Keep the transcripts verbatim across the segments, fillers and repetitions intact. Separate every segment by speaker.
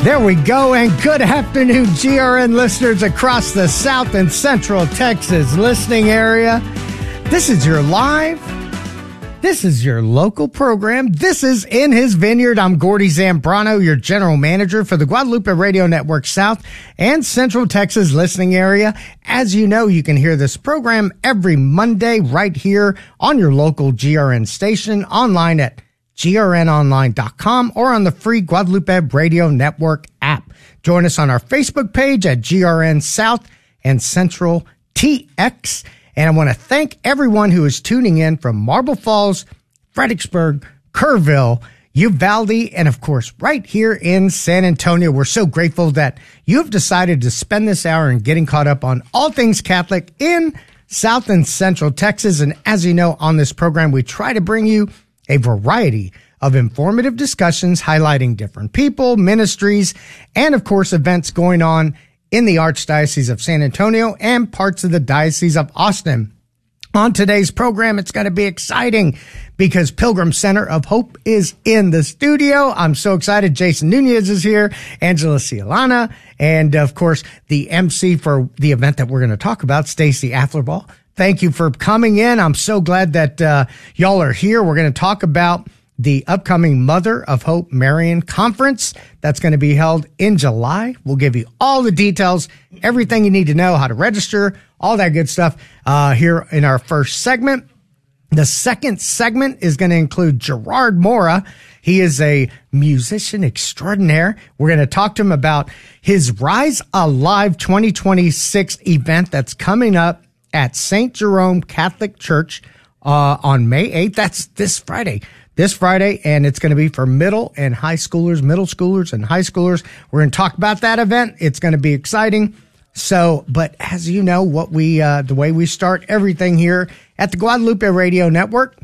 Speaker 1: There we go, and good afternoon, G R N listeners across the South and Central Texas listening area. This is your live, this is your local program. This is In His Vineyard. I'm Gordy Zambrano, your general manager for the Guadalupe Radio Network South and Central Texas listening area. As you know, you can hear this program every Monday right here on your local G R N station, online at G R N online dot com or on the free Guadalupe Radio Network app. Join us on our Facebook page at G R N South and Central T X. And I want to thank everyone who is tuning in from Marble Falls, Fredericksburg, Kerrville, Uvalde, and of course, right here in San Antonio. We're so grateful that you have decided to spend this hour in getting caught up on all things Catholic in South and Central Texas. And as you know, on this program, we try to bring you a variety of informative discussions highlighting different people, ministries, and of course, events going on in the Archdiocese of San Antonio and parts of the Diocese of Austin. On today's program, it's going to be exciting because Pilgrim Center of Hope is in the studio. I'm so excited. Jason Nunez is here, Angela Cialana, and of course, the M C for the event that we're going to talk about, Stacey Afflerball. Thank you for coming in. I'm so glad that uh, y'all are here. We're going to talk about the upcoming Mother of Hope Marian Conference that's going to be held in July. We'll give you all the details, everything you need to know, how to register, all that good stuff uh, here in our first segment. The second segment is going to include Gerard Mora. He is a musician extraordinaire. We're going to talk to him about his Rise Alive twenty twenty-six event that's coming up at Saint Jerome Catholic Church uh, on May eighth. That's this Friday. This Friday, and it's going to be for middle and high schoolers, middle schoolers and high schoolers. We're going to talk about that event. It's going to be exciting. So, but as you know, what we, uh, the way we start everything here at the Guadalupe Radio Network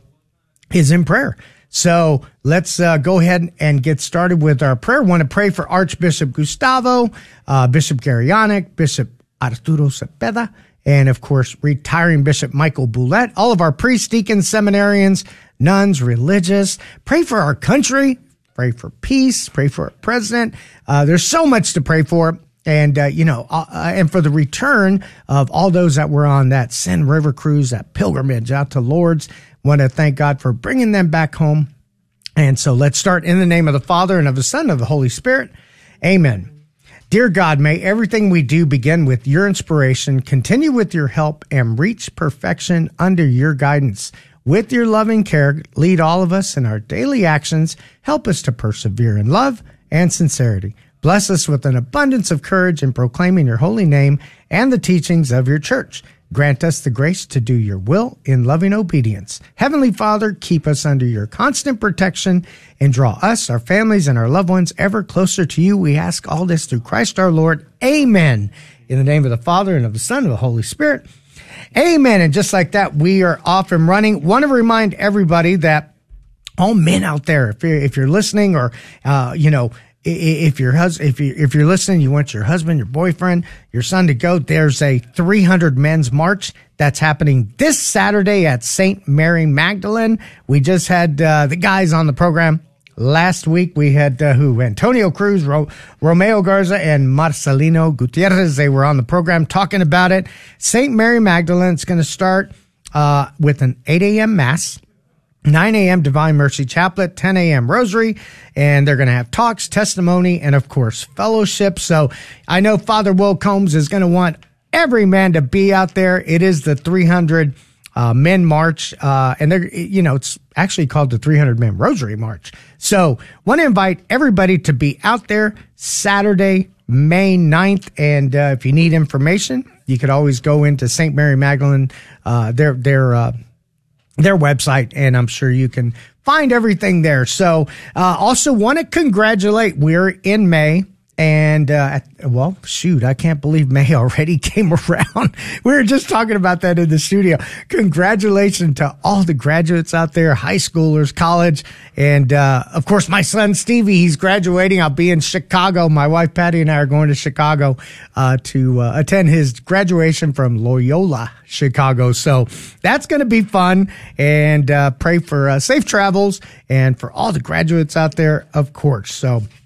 Speaker 1: is in prayer. So let's uh, go ahead and get started with our prayer. I want to pray for Archbishop Gustavo, uh, Bishop Garyanic, Bishop Arturo Cepeda, and of course, retiring Bishop Michael Boulette, all of our priests, deacons, seminarians, nuns, religious. Pray for our country. Pray for peace. Pray for our president. Uh, there's so much to pray for. And, uh, you know, uh, and for the return of all those that were on that Sin River cruise, that pilgrimage out to Lourdes. Want to thank God for bringing them back home. And so let's start in the name of the Father and of the Son and of the Holy Spirit. Amen. Dear God, may everything we do begin with your inspiration, continue with your help, and reach perfection under your guidance. With your loving care, lead all of us in our daily actions. Help us to persevere in love and sincerity. Bless us with an abundance of courage in proclaiming your holy name and the teachings of your church. Grant us the grace to do your will in loving obedience. Heavenly Father, keep us under your constant protection and draw us, our families, and our loved ones ever closer to you. We ask all this through Christ our Lord. Amen. In the name of the Father and of the Son and of the Holy Spirit. Amen. And just like that, we are off and running. Want to remind everybody that all men out there, if you're, if you're listening or, uh, you know, if your husband, if you if you're listening, you want your husband, your boyfriend, your son to go. There's a three hundred men's march that's happening this Saturday at Saint Mary Magdalene. We just had uh, the guys on the program last week. We had uh, who? Antonio Cruz, Ro- Romeo Garza, and Marcelino Gutierrez. They were on the program talking about it. Saint Mary Magdalene. It's going to start uh, with an eight a.m. mass. nine a.m. Divine Mercy Chaplet, ten a.m. Rosary, and they're going to have talks, testimony, and of course, fellowship. So I know Father Will Combs is going to want every man to be out there. It is the three hundred uh, Men March, uh, and they're, you know, it's actually called the three hundred Men Rosary March. So want to invite everybody to be out there Saturday, May ninth. And uh, if you need information, you could always go into Saint Mary Magdalene, uh, their, their, uh, their website, and I'm sure you can find everything there. So, uh, also want to congratulate, we're in May, and, uh, well, shoot, I can't believe May already came around. We were just talking about that in the studio. Congratulations to all the graduates out there, high schoolers, college, and, uh, of course, my son Stevie, he's graduating. I'll be in Chicago. My wife Patty and I are going to Chicago, uh, to, uh, attend his graduation from Loyola, Chicago. So that's going to be fun, and, uh, pray for, uh, safe travels and for all the graduates out there, of course. So,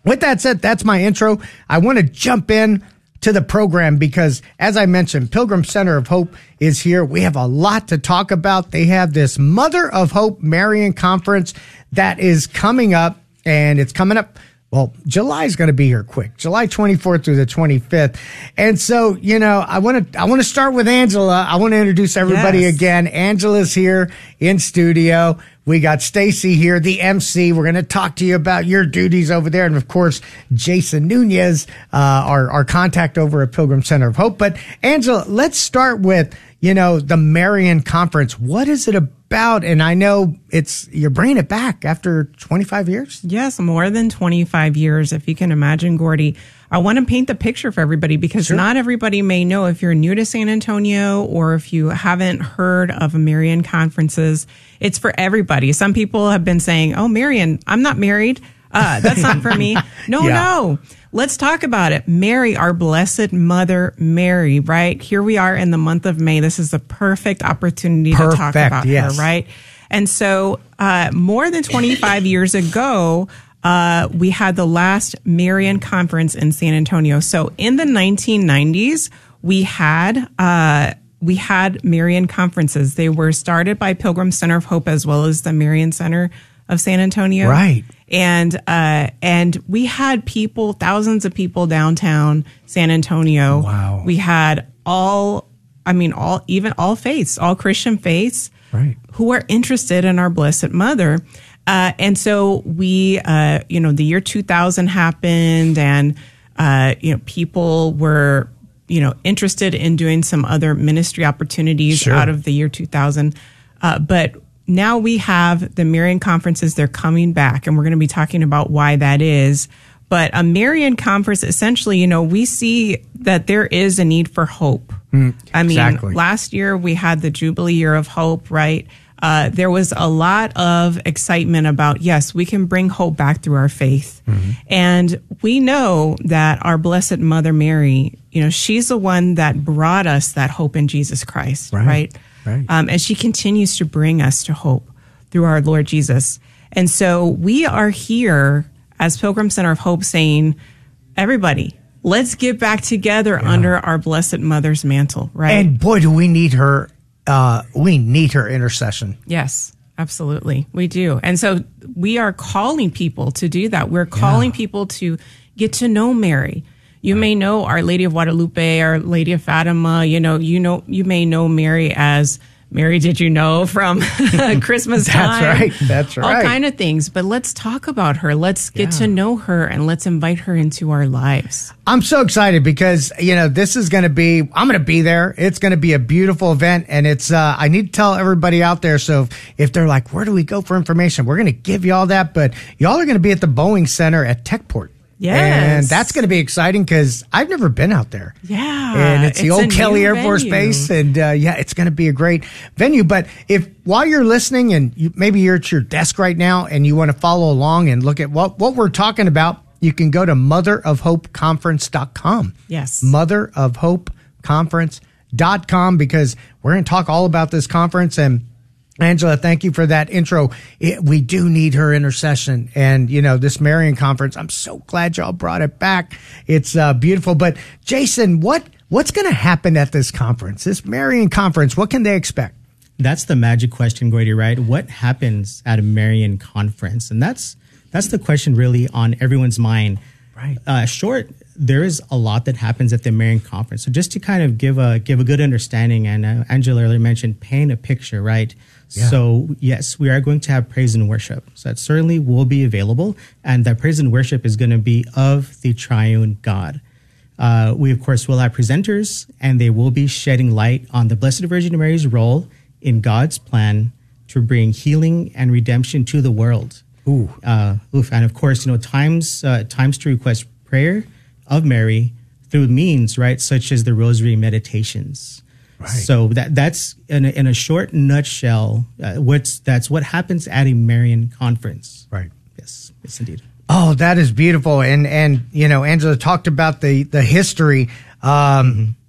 Speaker 1: with that said, that's my intro. I want to jump in to the program because, as I mentioned, Pilgrim Center of Hope is here. We have a lot to talk about. They have this Mother of Hope Marian Conference that is coming up, and it's coming up. Well, July is going to be here quick, July twenty-fourth through the twenty-fifth. And so, you know, I want to, I want to start with Angela. I want to introduce everybody yes. again. Angela's here in studio. We got Stacy here, the M C. We're going to talk to you about your duties over there. And of course, Jason Nunez, uh, our, our contact over at Pilgrim Center of Hope. But Angela, let's start with, you know, the Marian Conference. What is it about? And I know it's, you're bringing it back after twenty-five years.
Speaker 2: Yes, more than twenty-five years, if you can imagine, Gordy. I want to paint the picture for everybody because sure. not everybody may know if you're new to San Antonio or if you haven't heard of Marian conferences. It's for everybody. Some people have been saying, oh, Marian, I'm not married. Uh, that's not for me. No, yeah. no. Let's talk about it. Mary, our Blessed Mother Mary, right? Here we are in the month of May. This is the perfect opportunity perfect, to talk about yes. her, right? And so uh, more than twenty-five years ago, Uh, we had the last Marian conference in San Antonio. So in the nineteen nineties, we had uh, we had Marian conferences. They were started by Pilgrim Center of Hope as well as the Marian Center of San Antonio.
Speaker 1: Right.
Speaker 2: And uh, and we had people, thousands of people downtown San Antonio.
Speaker 1: Wow.
Speaker 2: We had all, I mean, all even all faiths, all Christian faiths,
Speaker 1: right,
Speaker 2: who are interested in our Blessed Mother. Uh, and so we, uh, you know, the year two thousand happened and, uh, you know, people were, you know, interested in doing some other ministry opportunities sure. out of the year two thousand. Uh, but now we have the Marian conferences. They're coming back and we're going to be talking about why that is. But a Marian conference, essentially, you know, we see that there is a need for hope.
Speaker 1: Mm,
Speaker 2: I mean,
Speaker 1: exactly.
Speaker 2: last year we had the Jubilee Year of Hope, right? Uh, there was a lot of excitement about, yes, we can bring hope back through our faith. Mm-hmm. And we know that our Blessed Mother Mary, you know, she's the one that brought us that hope in Jesus Christ, right? right?
Speaker 1: right.
Speaker 2: Um, and she continues to bring us to hope through our Lord Jesus. And so we are here as Pilgrim Center of Hope saying, everybody, let's get back together yeah. under our Blessed Mother's mantle, right?
Speaker 1: And boy, do we need her. Uh, we need her intercession.
Speaker 2: Yes, absolutely. We do. And so we are calling people to do that. We're calling yeah. people to get to know Mary. You right. may know Our Lady of Guadalupe, Our Lady of Fatima. You know, you know, you may know Mary as Mary, did you know, from Christmas time?
Speaker 1: That's right. That's right.
Speaker 2: All kind of things. But let's talk about her. Let's get yeah. to know her and let's invite her into our lives.
Speaker 1: I'm so excited because, you know, this is going to be, I'm going to be there. It's going to be a beautiful event. And it's, uh, I need to tell everybody out there. So if, if they're like, where do we go for information? We're going to give you all that. But y'all are going to be at the Boeing Center at Techport.
Speaker 2: Yes.
Speaker 1: And that's going to be exciting because I've never been out there.
Speaker 2: Yeah.
Speaker 1: And it's the
Speaker 2: it's
Speaker 1: old Kelly Air Force
Speaker 2: venue.
Speaker 1: Base. And uh, yeah, it's going to be a great venue. But if while you're listening and you, maybe you're at your desk right now and you want to follow along and look at what, what we're talking about, you can go to mother of hope conference dot com.
Speaker 2: Yes.
Speaker 1: mother of hope conference dot com because we're going to talk all about this conference. And Angela, thank you for that intro. It, we do need her intercession. And, you know, this Marian conference, I'm so glad y'all brought it back. It's uh, beautiful. But, Jason, what what's going to happen at this conference, this Marian conference? What can they expect?
Speaker 3: That's the magic question, Gordy, right? What happens at a Marian conference? And that's that's the question really on everyone's mind.
Speaker 1: Right.
Speaker 3: Uh, short, there is a lot that happens at the Marian conference. So just to kind of give a give a good understanding, and uh, Angela earlier mentioned paint a picture, right? Yeah. So, yes, we are going to have praise and worship. So that certainly will be available. And that praise and worship is going to be of the triune God. Uh, we, of course, will have presenters, and they will be shedding light on the Blessed Virgin Mary's role in God's plan to bring healing and redemption to the world.
Speaker 1: Ooh.
Speaker 3: Uh, oof. And, of course, you know, times, uh, times to request prayer of Mary through means, right, such as the Rosary meditations. Right. So that that's in a, in a short nutshell, uh, what's that's what happens at a Marian conference.
Speaker 1: Right.
Speaker 3: Yes. Yes, indeed.
Speaker 1: Oh, that is beautiful. And and you know, Angela talked about the the history. Um, mm-hmm.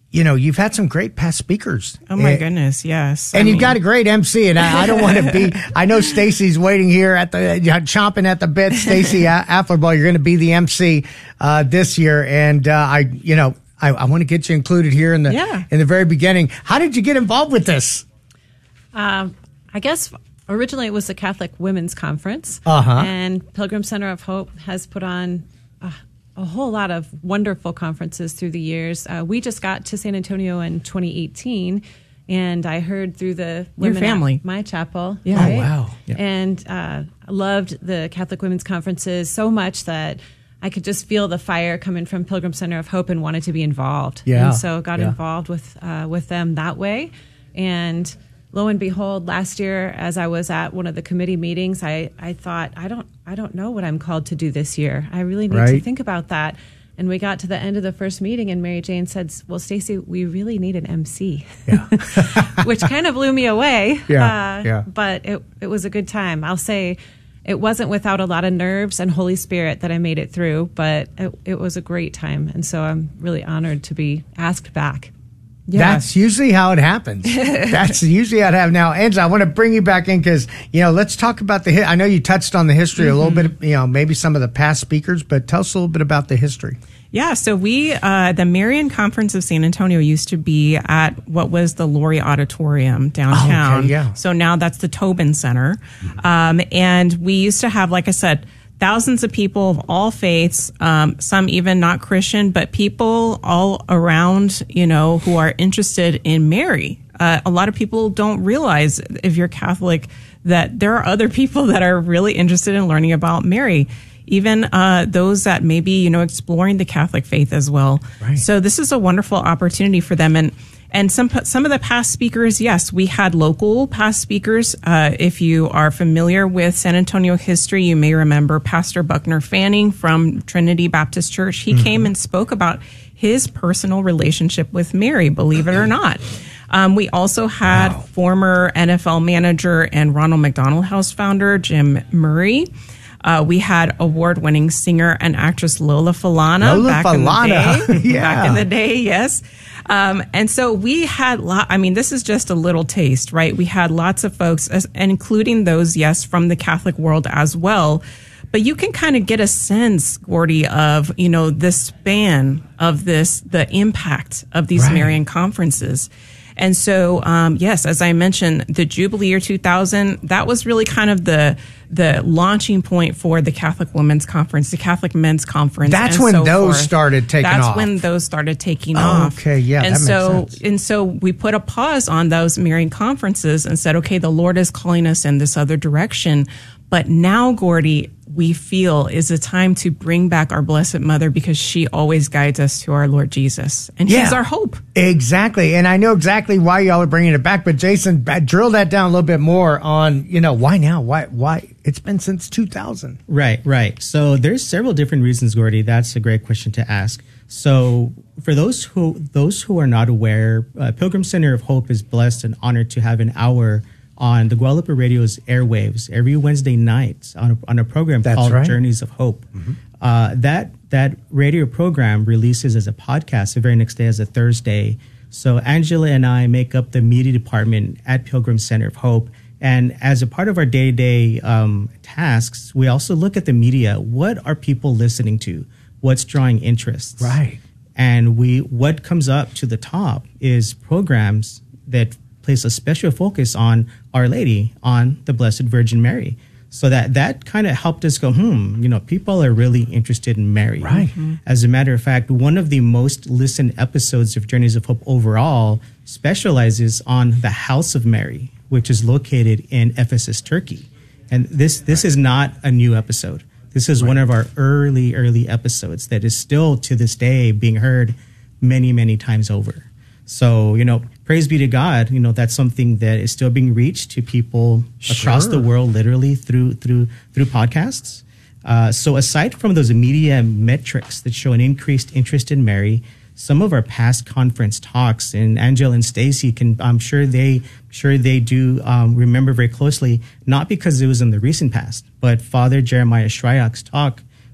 Speaker 1: you know, you've had some great past speakers.
Speaker 2: Oh my
Speaker 1: and,
Speaker 2: goodness, yes.
Speaker 1: And
Speaker 2: I
Speaker 1: you've
Speaker 2: mean,
Speaker 1: got a great M C, and I, I don't want to be, I know Stacy's waiting here at the, chomping at the bit. Stacy Afflerball, you're going to be the M C, uh, this year. And, uh, I, you know, I, I want to get you included here in the,
Speaker 2: yeah.
Speaker 1: in the very beginning. How did you get involved with this?
Speaker 4: Um, I guess originally it was the Catholic Women's Conference.
Speaker 1: Uh-huh.
Speaker 4: And Pilgrim Center of Hope has put on uh, a whole lot of wonderful conferences through the years. Uh, we just got to San Antonio in twenty eighteen, and I heard through the
Speaker 2: Your
Speaker 4: women
Speaker 2: family.
Speaker 4: at my chapel.
Speaker 2: Yeah.
Speaker 1: Oh, wow.
Speaker 3: Yeah.
Speaker 4: And uh, I loved the Catholic Women's Conferences so much that I could just feel the fire coming from Pilgrim Center of Hope and wanted to be involved.
Speaker 1: Yeah.
Speaker 4: And so got
Speaker 1: Yeah.
Speaker 4: involved with uh, with them that way. And lo and behold, last year, as I was at one of the committee meetings, I, I thought, I don't I don't know what I'm called to do this year. I really need to
Speaker 1: Right.
Speaker 4: think about that. And we got to the end of the first meeting, and Mary Jane said, well, Stacy, we really need an M C,
Speaker 1: Yeah.
Speaker 4: which kind of blew me away.
Speaker 1: Yeah,
Speaker 4: Uh,
Speaker 1: yeah.
Speaker 4: But it, it was a good time. I'll say it wasn't without a lot of nerves and Holy Spirit that I made it through, but it, it was a great time. And so I'm really honored to be asked back.
Speaker 2: yes.
Speaker 1: That's usually how it happens. That's usually how it happens. Now, Angela, I want to bring you back in because, you know, let's talk about the, hi- I know you touched on the history a little bit, you know, maybe some of the past speakers, but tell us a little bit about the history.
Speaker 2: Yeah, so we, uh, the Marian Conference of San Antonio used to be at what was the Laurie Auditorium downtown.
Speaker 1: Okay, yeah.
Speaker 2: So now that's the Tobin Center. Um, and we used to have, like I said, thousands of people of all faiths, um, some even not Christian, but people all around, you know, who are interested in Mary. Uh, a lot of people don't realize, if you're Catholic, that there are other people that are really interested in learning about Mary. Even uh, those that may be, you know, exploring the Catholic faith as well.
Speaker 1: Right.
Speaker 2: So this is a wonderful opportunity for them. And and some some of the past speakers, yes, we had local past speakers. Uh, if you are familiar with San Antonio history, you may remember Pastor Buckner Fanning from Trinity Baptist Church. He mm-hmm. came and spoke about his personal relationship with Mary, believe it or not. Um, we also had wow. former N F L manager and Ronald McDonald House founder Jim Murray. Uh, we had award-winning singer and actress Lola Falana
Speaker 1: Lola
Speaker 2: back
Speaker 1: Falana.
Speaker 2: in the day.
Speaker 1: Yeah.
Speaker 2: Back in the day, yes. Um, and so we had, lo- I mean, this is just a little taste, right? We had lots of folks, as, including those, yes, from the Catholic world as well. But you can kind of get a sense, Gordy, of, you know, the span of this, the impact of these
Speaker 1: Right.
Speaker 2: Marian conferences. And so, um, yes, as I mentioned, the Jubilee year two thousand, that was really kind of the the launching point for the Catholic Women's Conference, the Catholic Men's Conference.
Speaker 1: That's
Speaker 2: and
Speaker 1: when
Speaker 2: so
Speaker 1: those
Speaker 2: forth.
Speaker 1: started taking
Speaker 2: That's
Speaker 1: off.
Speaker 2: when those started taking
Speaker 1: Oh,
Speaker 2: off.
Speaker 1: okay, yeah,
Speaker 2: and
Speaker 1: that makes
Speaker 2: so,
Speaker 1: sense.
Speaker 2: And so we put a pause on those Marian conferences and said, okay, the Lord is calling us in this other direction. But now, Gordy, we feel is a time to bring back our Blessed Mother because she always guides us to our Lord Jesus. And
Speaker 1: Yeah.
Speaker 2: she's our hope.
Speaker 1: Exactly. And I know exactly why y'all are bringing it back, but Jason, drill that down a little bit more on, you know, why now? Why, why? It's been since two thousand.
Speaker 3: Right, right. So there's several different reasons, Gordy. That's a great question to ask. So for those who those who are not aware, uh, Pilgrim Center of Hope is blessed and honored to have an hour on the Guadalupe Radio's airwaves every Wednesday night on a, on a program
Speaker 1: That's
Speaker 3: called
Speaker 1: right.
Speaker 3: Journeys of Hope. Mm-hmm. Uh, that that radio program releases as a podcast the very next day as a Thursday. So Angela and I make up the media department at Pilgrim Center of Hope. And as a part of our day-to-day um, tasks, we also look at the media. What are people listening to? What's drawing interest?
Speaker 1: Right.
Speaker 3: And we what comes up to the top is programs that place a special focus on Our Lady, on the Blessed Virgin Mary. So that that kind of helped us go, hmm, you know, people are really interested in Mary.
Speaker 1: Right.
Speaker 3: Mm-hmm. As a matter of fact, one of the most listened episodes of Journeys of Hope overall specializes on the House of Mary, which is located in Ephesus, Turkey. And this this right. is not a new episode. This is right. one of our early, early episodes that is still to this day being heard many, many times over. So, you know, praise be to God, you know, that's something that is still being reached to people
Speaker 1: Sure.
Speaker 3: across the world, literally through through through podcasts. Uh, so aside from those media metrics that show an increased interest in Mary, some of our past conference talks, and Angela and Stacy can, I'm sure they sure they do um, remember very closely, not because it was in the recent past, but Father Jeremiah Shryock's talk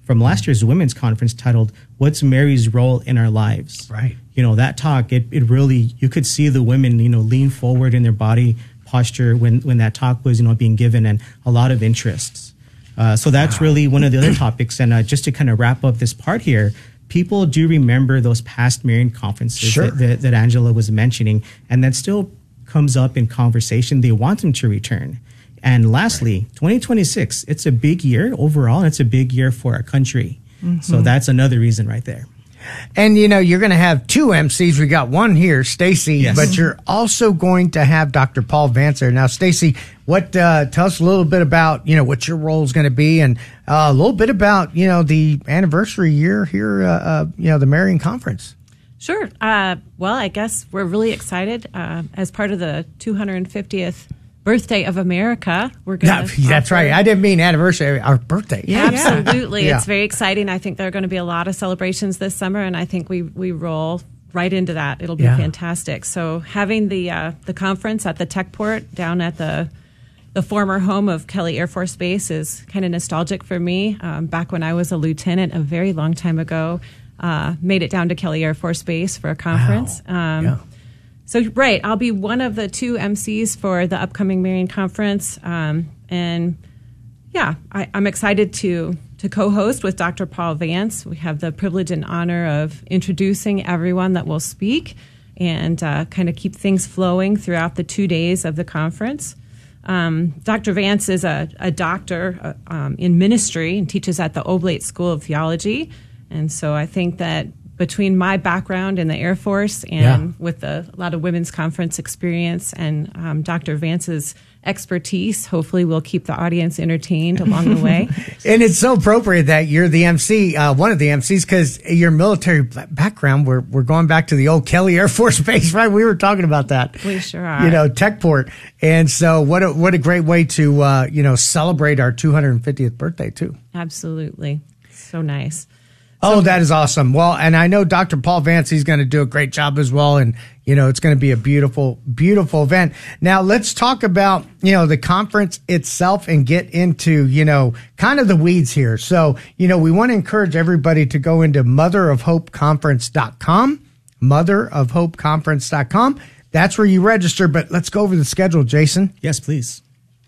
Speaker 3: from last year's women's conference titled "What's Mary's Role in Our Lives?"
Speaker 1: Right.
Speaker 3: You know, that talk, it, it really, you could see the women, you know, lean forward in their body posture when, when that talk was, you know, being given, and a lot of interests. Uh, so that's wow. really one of the other topics. And uh, just to kind of wrap up this part here, people do remember those past Marian conferences
Speaker 1: sure.
Speaker 3: that, that, that Angela was mentioning, and that still comes up in conversation. They want them to return. And lastly, right. twenty twenty-six, it's a big year overall, and it's a big year for our country. Mm-hmm. So that's another reason right there.
Speaker 1: And, you know, you're going to have two M Cs. We got one here, Stacy, yes. but you're also going to have Doctor Paul Vance there. Now, Stacy, what, uh, tell us a little bit about, you know, what your role is going to be, and uh, a little bit about, you know, the anniversary year here, uh, uh, you know, the Marian Conference.
Speaker 4: Sure. Uh, well, I guess we're really excited uh, as part of the two hundred fiftieth birthday of America. We're going to.
Speaker 1: No, that's right. I didn't mean anniversary. Our birthday.
Speaker 4: Yeah, absolutely.
Speaker 1: Yeah.
Speaker 4: It's very exciting. I think there are going to be a lot of celebrations this summer, and I think we we roll right into that. It'll be yeah. fantastic. So having the uh, the conference at the Techport down at the the former home of Kelly Air Force Base is kind of nostalgic for me. Um, back when I was a lieutenant, a very long time ago, uh, made it down to Kelly Air Force Base for a conference.
Speaker 1: Wow.
Speaker 4: Um,
Speaker 1: yeah.
Speaker 4: So, right, I'll be one of the two M Cs for the upcoming Marian Conference. Um, and, yeah, I, I'm excited to to co-host with Doctor Paul Vance. We have the privilege and honor of introducing everyone that will speak and uh, kind of keep things flowing throughout the two days of the conference. Um, Doctor Vance is a, a doctor uh, um, in ministry and teaches at the Oblate School of Theology. And so I think that between my background in the Air Force and
Speaker 1: yeah.
Speaker 4: with a, a lot of women's conference experience and um, Doctor Vance's expertise, hopefully we'll keep the audience entertained along the way.
Speaker 1: And it's so appropriate that you're the M C, uh, one of the M Cs, because your military background, we're, we're going back to the old Kelly Air Force Base, right? We were talking about that.
Speaker 4: We sure are.
Speaker 1: You know, Techport. And so what a, what a great way to, uh, you know, celebrate our two hundred fiftieth birthday, too.
Speaker 4: Absolutely. So nice.
Speaker 1: Oh, that is awesome. Well, and I know Doctor Paul Vance, he's going to do a great job as well. And, you know, it's going to be a beautiful, beautiful event. Now, let's talk about, you know, the conference itself and get into, you know, kind of the weeds here. So, you know, we want to encourage everybody to go into mother of hope conference dot com, mother of hope conference dot com. That's where you register. But let's go over the schedule, Jason.
Speaker 3: Yes, please.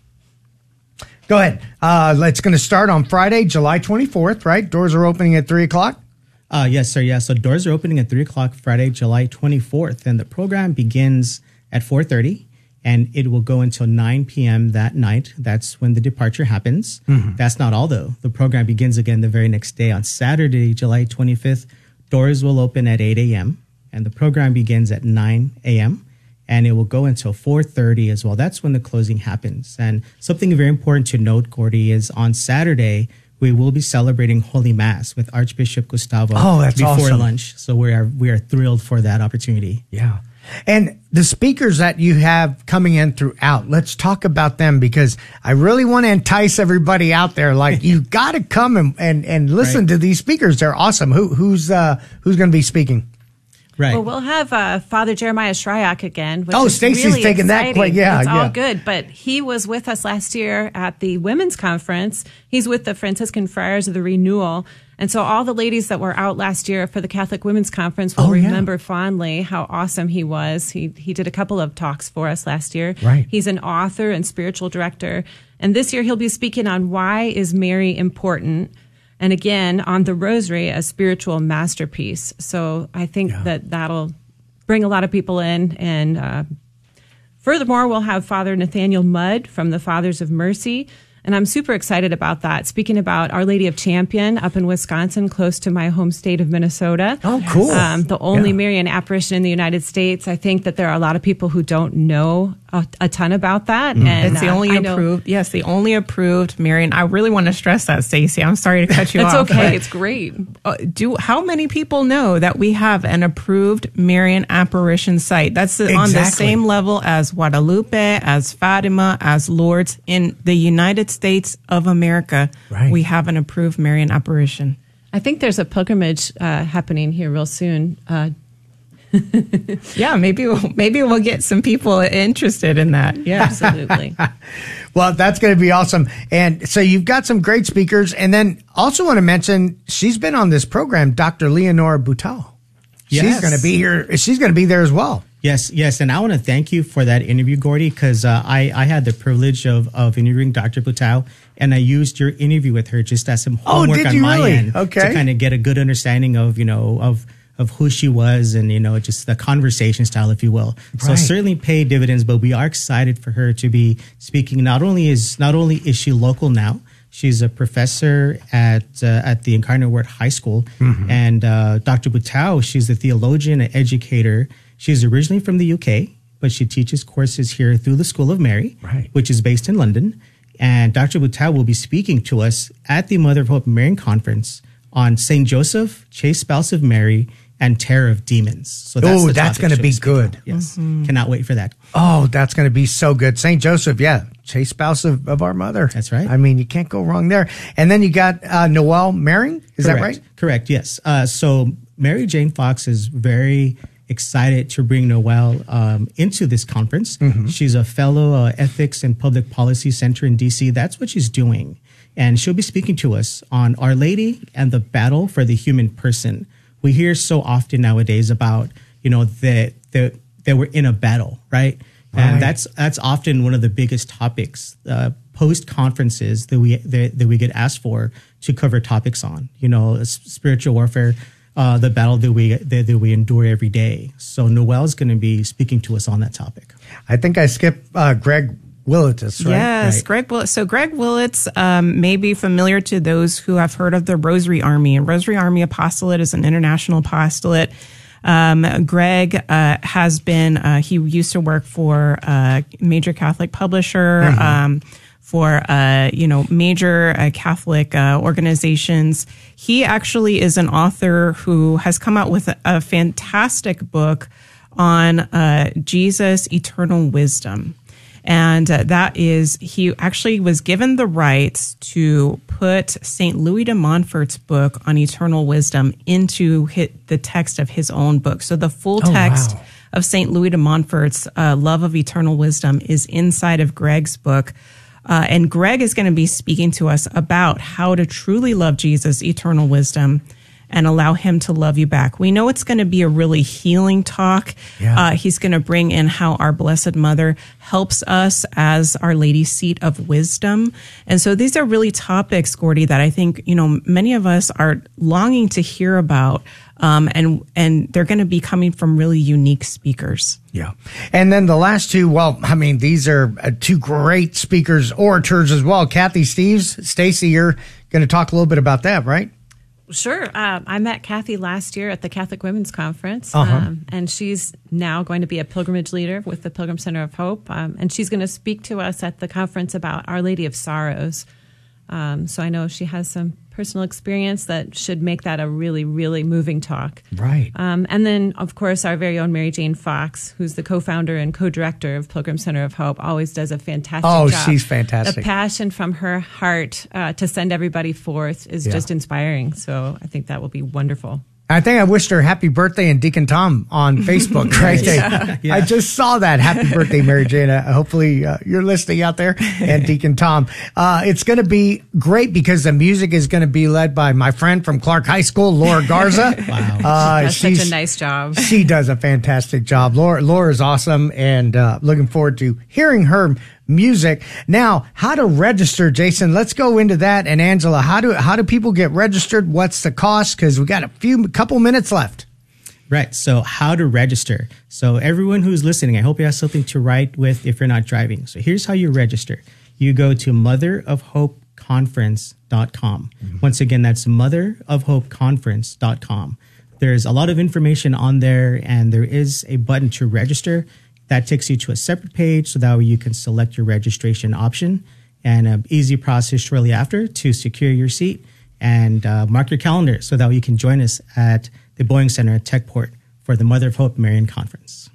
Speaker 1: Go ahead. Uh, it's going to start on Friday, July twenty-fourth, right? Doors are opening at three o'clock.
Speaker 3: Uh, yes, sir. Yeah. So doors are opening at three o'clock Friday, July twenty-fourth. And the program begins at four thirty and it will go until nine p.m. that night. That's when the departure happens. Mm-hmm. That's not all, though. The program begins again the very next day on Saturday, July twenty-fifth. Doors will open at eight a.m. and the program begins at nine a.m. and it will go until four thirty as well. That's when the closing happens. And something very important to note, Gordy, is on Saturday, we will be celebrating Holy Mass with Archbishop Gustavo
Speaker 1: oh, that's
Speaker 3: before
Speaker 1: awesome.
Speaker 3: lunch. So we are we are thrilled for that opportunity.
Speaker 1: Yeah. And the speakers that you have coming in throughout, let's talk about them, because I really want to entice everybody out there. Like, you got to come and, and, and listen right. to these speakers. They're awesome. Who, who's, uh, who's going to be speaking?
Speaker 3: Right.
Speaker 4: Well, we'll have uh, Father Jeremiah Shryock again. Which
Speaker 1: oh,
Speaker 4: is
Speaker 1: Stacy's
Speaker 4: really
Speaker 1: taking
Speaker 4: exciting.
Speaker 1: that quick. Yeah,
Speaker 4: it's
Speaker 1: yeah.
Speaker 4: all good. But he was with us last year at the women's conference. He's with the Franciscan Friars of the Renewal. And so all the ladies that were out last year for the Catholic Women's Conference will
Speaker 1: oh,
Speaker 4: remember
Speaker 1: yeah.
Speaker 4: fondly how awesome he was. He he did a couple of talks for us last year.
Speaker 1: Right.
Speaker 4: He's an author and spiritual director. And this year he'll be speaking on why is Mary important? And again, on the Rosary, a spiritual masterpiece. So I think yeah. that that'll bring a lot of people in. And uh, furthermore, we'll have Father Nathaniel Mudd from the Fathers of Mercy. And I'm super excited about that. Speaking about Our Lady of Champion up in Wisconsin, close to my home state of Minnesota.
Speaker 1: Oh, cool.
Speaker 4: Um, the only
Speaker 1: yeah.
Speaker 4: Marian apparition in the United States. I think that there are a lot of people who don't know a, a ton about that.
Speaker 2: Mm.
Speaker 4: And
Speaker 2: it's the
Speaker 4: uh,
Speaker 2: only
Speaker 4: I know,
Speaker 2: approved, yes, the only approved Marian. I really want to stress that, Stacey. I'm sorry to cut you
Speaker 4: it's
Speaker 2: off.
Speaker 4: okay. It's great.
Speaker 2: Uh, do how many people know that we have an approved Marian apparition site? That's the,
Speaker 1: exactly.
Speaker 2: on the same level as Guadalupe, as Fatima, as Lourdes. In the United States of America,
Speaker 1: right.
Speaker 2: we have an approved Marian apparition.
Speaker 4: I think there's a pilgrimage uh, happening here real soon. Uh,
Speaker 2: Yeah, maybe we'll, maybe we'll get some people interested in that. Yeah,
Speaker 4: absolutely.
Speaker 1: Well, that's going to be awesome. And so you've got some great speakers. And then also want to mention, she's been on this program, Doctor Leonora Butal. Yes. She's going to be here. She's going to be there as well.
Speaker 3: Yes, yes. And I want to thank you for that interview, Gordy, because uh, I, I had the privilege of, of interviewing Doctor Butal, and I used your interview with her just as some homework
Speaker 1: oh, did
Speaker 3: on
Speaker 1: you
Speaker 3: my
Speaker 1: really?
Speaker 3: end
Speaker 1: Okay.
Speaker 3: to kind of get a good understanding of, you know, of of who she was and, you know, just the conversation style, if you will. Right. So certainly pay dividends, but we are excited for her to be speaking. Not only is not only is she local now, she's a professor at uh, at the Incarnate Word High School. Mm-hmm. And uh, Doctor Butal, she's a theologian and educator. She's originally from the U K, but she teaches courses here through the School of Mary, right. which is based in London. And Doctor Butal will be speaking to us at the Mother of Hope Marian Conference on Saint Joseph, Chaste Spouse of Mary, and Terror of Demons. So that's
Speaker 1: oh, that's going to be good.
Speaker 3: On. Yes. Mm-hmm. Cannot wait for that.
Speaker 1: Oh, that's going to be so good. Saint Joseph, yeah. Chaste Spouse of, of our Mother.
Speaker 3: That's right.
Speaker 1: I mean, you can't go wrong there. And then you got uh, Noelle Maring. Is
Speaker 3: Correct.
Speaker 1: that right?
Speaker 3: Correct, yes. Uh, so Mary Jane Fox is very excited to bring Noelle um, into this conference. Mm-hmm. She's a fellow uh, Ethics and Public Policy Center in D C. That's what she's doing. And she'll be speaking to us on Our Lady and the battle for the human person. We hear so often nowadays about, you know, that that that we're in a battle, right? right? And that's that's often one of the biggest topics uh, post conferences that we that, that we get asked for to cover topics on. You know, spiritual warfare, uh, the battle that we that, that we endure every day. So Noelle is going to be speaking to us on that topic.
Speaker 1: I think I skipped uh, Greg Willits, right?
Speaker 2: Yes,
Speaker 1: right.
Speaker 2: Greg Willits. So Greg Willits um, may be familiar to those who have heard of the Rosary Army. And Rosary Army Apostolate is an international apostolate. Um, Greg uh, has been, uh, he used to work for a major Catholic publisher, mm-hmm. um, for, uh, you know, major uh, Catholic uh, organizations. He actually is an author who has come out with a, a fantastic book on uh, Jesus' eternal wisdom. And uh, that is, he actually was given the rights to put Saint Louis de Montfort's book on eternal wisdom into hit the text of his own book. So the full
Speaker 1: oh,
Speaker 2: text
Speaker 1: wow.
Speaker 2: of Saint Louis de Montfort's uh, Love of Eternal Wisdom is inside of Greg's book. Uh, and Greg is going to be speaking to us about how to truly love Jesus' eternal wisdom and allow him to love you back. We know it's going to be a really healing talk. Yeah. Uh, he's going to bring in how our Blessed Mother helps us as Our Lady's seat of wisdom. And so these are really topics, Gordy, that I think, you know, many of us are longing to hear about. Um, and, and they're going to be coming from really unique speakers.
Speaker 1: Yeah. And then the last two, well, I mean, these are uh, two great speakers, orators as well. Kathy Steves, Stacy, you're going to talk a little bit about that, right?
Speaker 4: Sure. Uh, I met Kathy last year at the Catholic Women's Conference,
Speaker 1: uh-huh.
Speaker 4: um, and she's now going to be a pilgrimage leader with the Pilgrim Center of Hope, um, and she's going to speak to us at the conference about Our Lady of Sorrows. Um, so I know she has some personal experience that should make that a really, really moving talk.
Speaker 1: Right.
Speaker 4: Um, and then, of course, our very own Mary Jane Fox, who's the co-founder and co-director of Pilgrim Center of Hope, always does a fantastic
Speaker 1: oh,
Speaker 4: job.
Speaker 1: Oh, she's fantastic.
Speaker 4: The passion from her heart uh, to send everybody forth is yeah. just inspiring. So I think that will be wonderful.
Speaker 1: I think I wished her happy birthday and Deacon Tom on Facebook, right? yeah. Yeah. I just saw that. Happy birthday, Mary Jane. Uh, hopefully uh, you're listening out there. And Deacon Tom. Uh, it's going to be great because the music is going to be led by my friend from Clark High School, Laura Garza.
Speaker 4: Wow. Uh, That's such a nice job.
Speaker 1: She does a fantastic job. Laura, Laura's awesome, and uh, looking forward to hearing her music. Now, how to register, Jason? Let's go into that. And Angela, how do how do people get registered? What's the cost? Because we got a few couple minutes left.
Speaker 3: Right. So how to register. So everyone who's listening, I hope you have something to write with if you're not driving. So here's how you register. You go to mother of hope conference dot com. Mm-hmm. Once again, that's mother of hope conference dot com. There's a lot of information on there, and there is a button to register. That takes you to a separate page so that way you can select your registration option, and an easy process shortly after to secure your seat and uh, mark your calendar so that way you can join us at the Boeing Center at Techport for the Mother of Hope Marian Conference.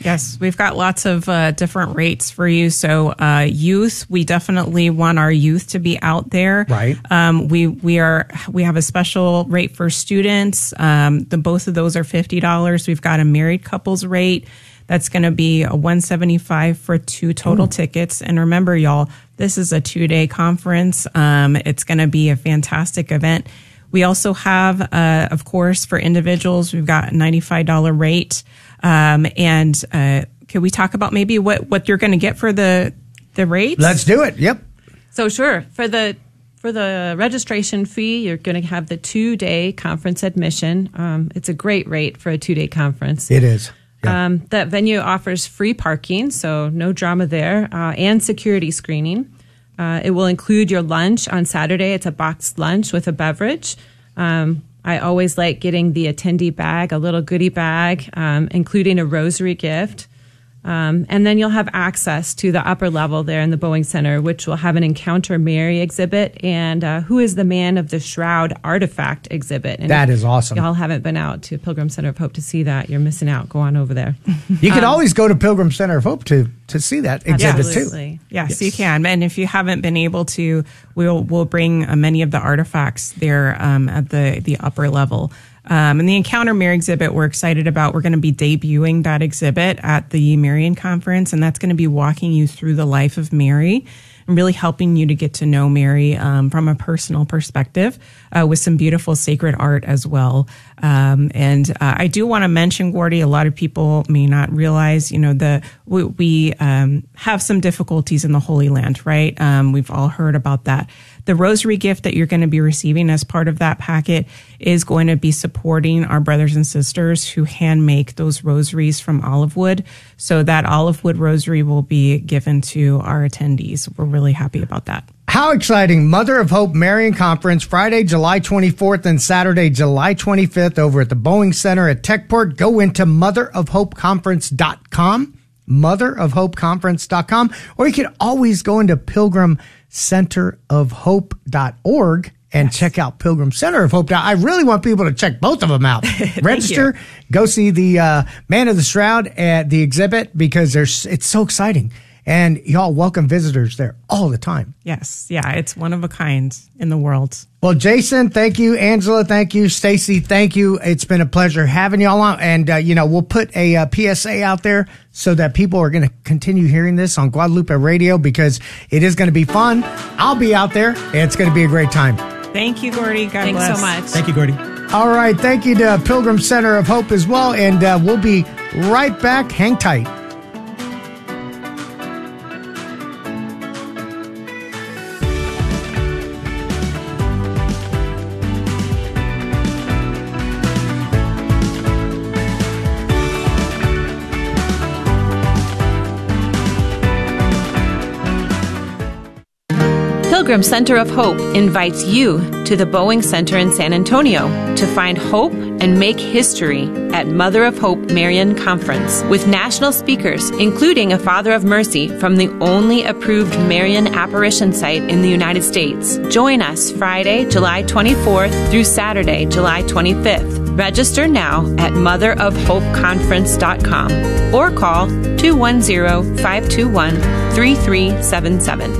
Speaker 2: Yes, we've got lots of uh, different rates for you. So uh, youth, we definitely want our youth to be out there.
Speaker 1: Right.
Speaker 2: Um, we we are we have a special rate for students. Um, the both of those are fifty dollars. We've got a married couples rate. That's going to be a one hundred seventy-five dollars for two total Ooh. tickets. And remember, y'all, this is a two-day conference. Um, it's going to be a fantastic event. We also have, uh, of course, for individuals, we've got a ninety-five dollars rate. Um, and uh, can we talk about maybe what, what you're going to get for the the rates?
Speaker 1: Let's do it. Yep.
Speaker 4: So sure. For the for the registration fee, you're going to have the two-day conference admission. Um, it's a great rate for a two-day conference.
Speaker 1: It is. Yeah.
Speaker 4: Um, that venue offers free parking, so no drama there, uh, and security screening. Uh, it will include your lunch on Saturday. It's a boxed lunch with a beverage. Um, I always like getting the attendee bag, a little goodie bag, um, including a rosary gift. Um, and then you'll have access to the upper level there in the Boeing Center, which will have an Encounter Mary exhibit and uh, Who is the Man of the Shroud artifact exhibit. And
Speaker 1: that is awesome.
Speaker 4: Y'all haven't been out to Pilgrim Center of Hope to see that. You're missing out. Go on over there.
Speaker 1: You can
Speaker 4: um,
Speaker 1: always go to Pilgrim Center of Hope to, to see that exhibit
Speaker 4: absolutely.
Speaker 1: too.
Speaker 2: Yes,
Speaker 1: yes,
Speaker 2: you can. And if you haven't been able to, we'll we'll bring uh, many of the artifacts there um, at the, the upper level. Um, and the Encounter Mary exhibit, we're excited about. We're going to be debuting that exhibit at the Marian Conference, and that's going to be walking you through the life of Mary and really helping you to get to know Mary um, from a personal perspective uh, with some beautiful sacred art as well. Um, and uh, I do want to mention, Gordy, a lot of people may not realize, you know, the we, we um, have some difficulties in the Holy Land, right? Um, we've all heard about that. The rosary gift that you're going to be receiving as part of that packet is going to be supporting our brothers and sisters who hand make those rosaries from olive wood. So that olive wood rosary will be given to our attendees. We're really happy about that.
Speaker 1: How exciting. Mother of Hope Marian Conference, Friday, July twenty-fourth and Saturday, July twenty-fifth over at the Boeing Center at Techport. Go into mother of hope conference dot com, mother of hope conference dot com, or you can always go into pilgrim center of hope dot org and yes. check out Pilgrim Center of Hope. I really want people to check both of them out. Register, go see the uh, Man of the Shroud at the exhibit because there's it's so exciting. And y'all welcome visitors there all the time.
Speaker 2: Yes. Yeah. It's one of a kind in the world.
Speaker 1: Well, Jason, thank you. Angela, thank you. Stacy, thank you. It's been a pleasure having y'all on. And, uh, you know, we'll put a uh, P S A out there so that people are going to continue hearing this on Guadalupe Radio because it is going to be fun. I'll be out there. And it's going to be a great time.
Speaker 2: Thank you, Gordy. God
Speaker 4: Thanks
Speaker 2: bless.
Speaker 4: so much.
Speaker 3: Thank you, Gordy.
Speaker 1: All right. Thank you to Pilgrim Center of Hope as well. And uh, we'll be right back. Hang tight.
Speaker 4: Pilgrim Center of Hope invites you to the Boeing Center in San Antonio to find hope and make history at Mother of Hope Marian Conference with national speakers, including a Father of Mercy from the only approved Marian apparition site in the United States. Join us Friday, July twenty-fourth through Saturday, July twenty-fifth. Register now at mother of hope conference dot com or call two one zero, five two one, three three seven seven.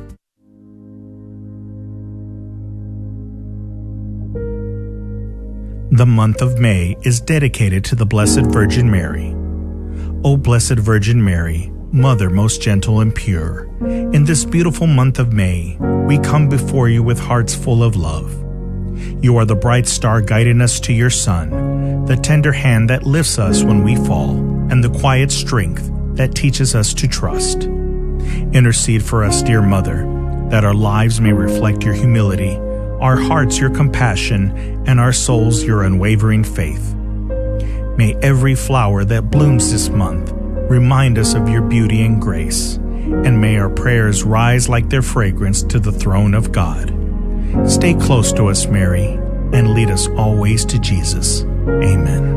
Speaker 5: The month of May is dedicated to the Blessed Virgin Mary. O Blessed Virgin Mary, Mother most gentle and pure, in this beautiful month of May, we come before you with hearts full of love. You are the bright star guiding us to your Son, the tender hand that lifts us when we fall, and the quiet strength that teaches us to trust. Intercede for us, dear Mother, that our lives may reflect your humility, our hearts your compassion, and our souls your unwavering faith. May every flower that blooms this month remind us of your beauty and grace, and may our prayers rise like their fragrance to the throne of God. Stay close to us, Mary, and lead us always to Jesus. Amen.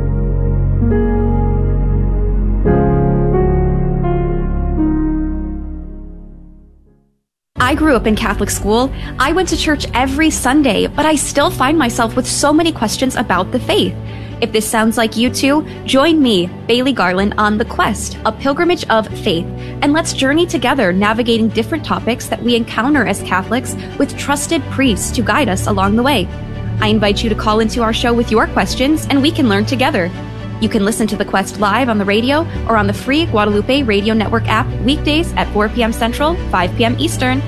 Speaker 6: I grew up in Catholic school. I went to church every Sunday, but I still find myself with so many questions about the faith. If this sounds like you too, join me, Bailey Garland, on The Quest, a pilgrimage of faith, and let's journey together navigating different topics that we encounter as Catholics with trusted priests to guide us along the way. I invite you to call into our show with your questions, and we can learn together. You can listen to The Quest live on the radio or on the free Guadalupe Radio Network app weekdays at four p.m. Central, five p.m. Eastern.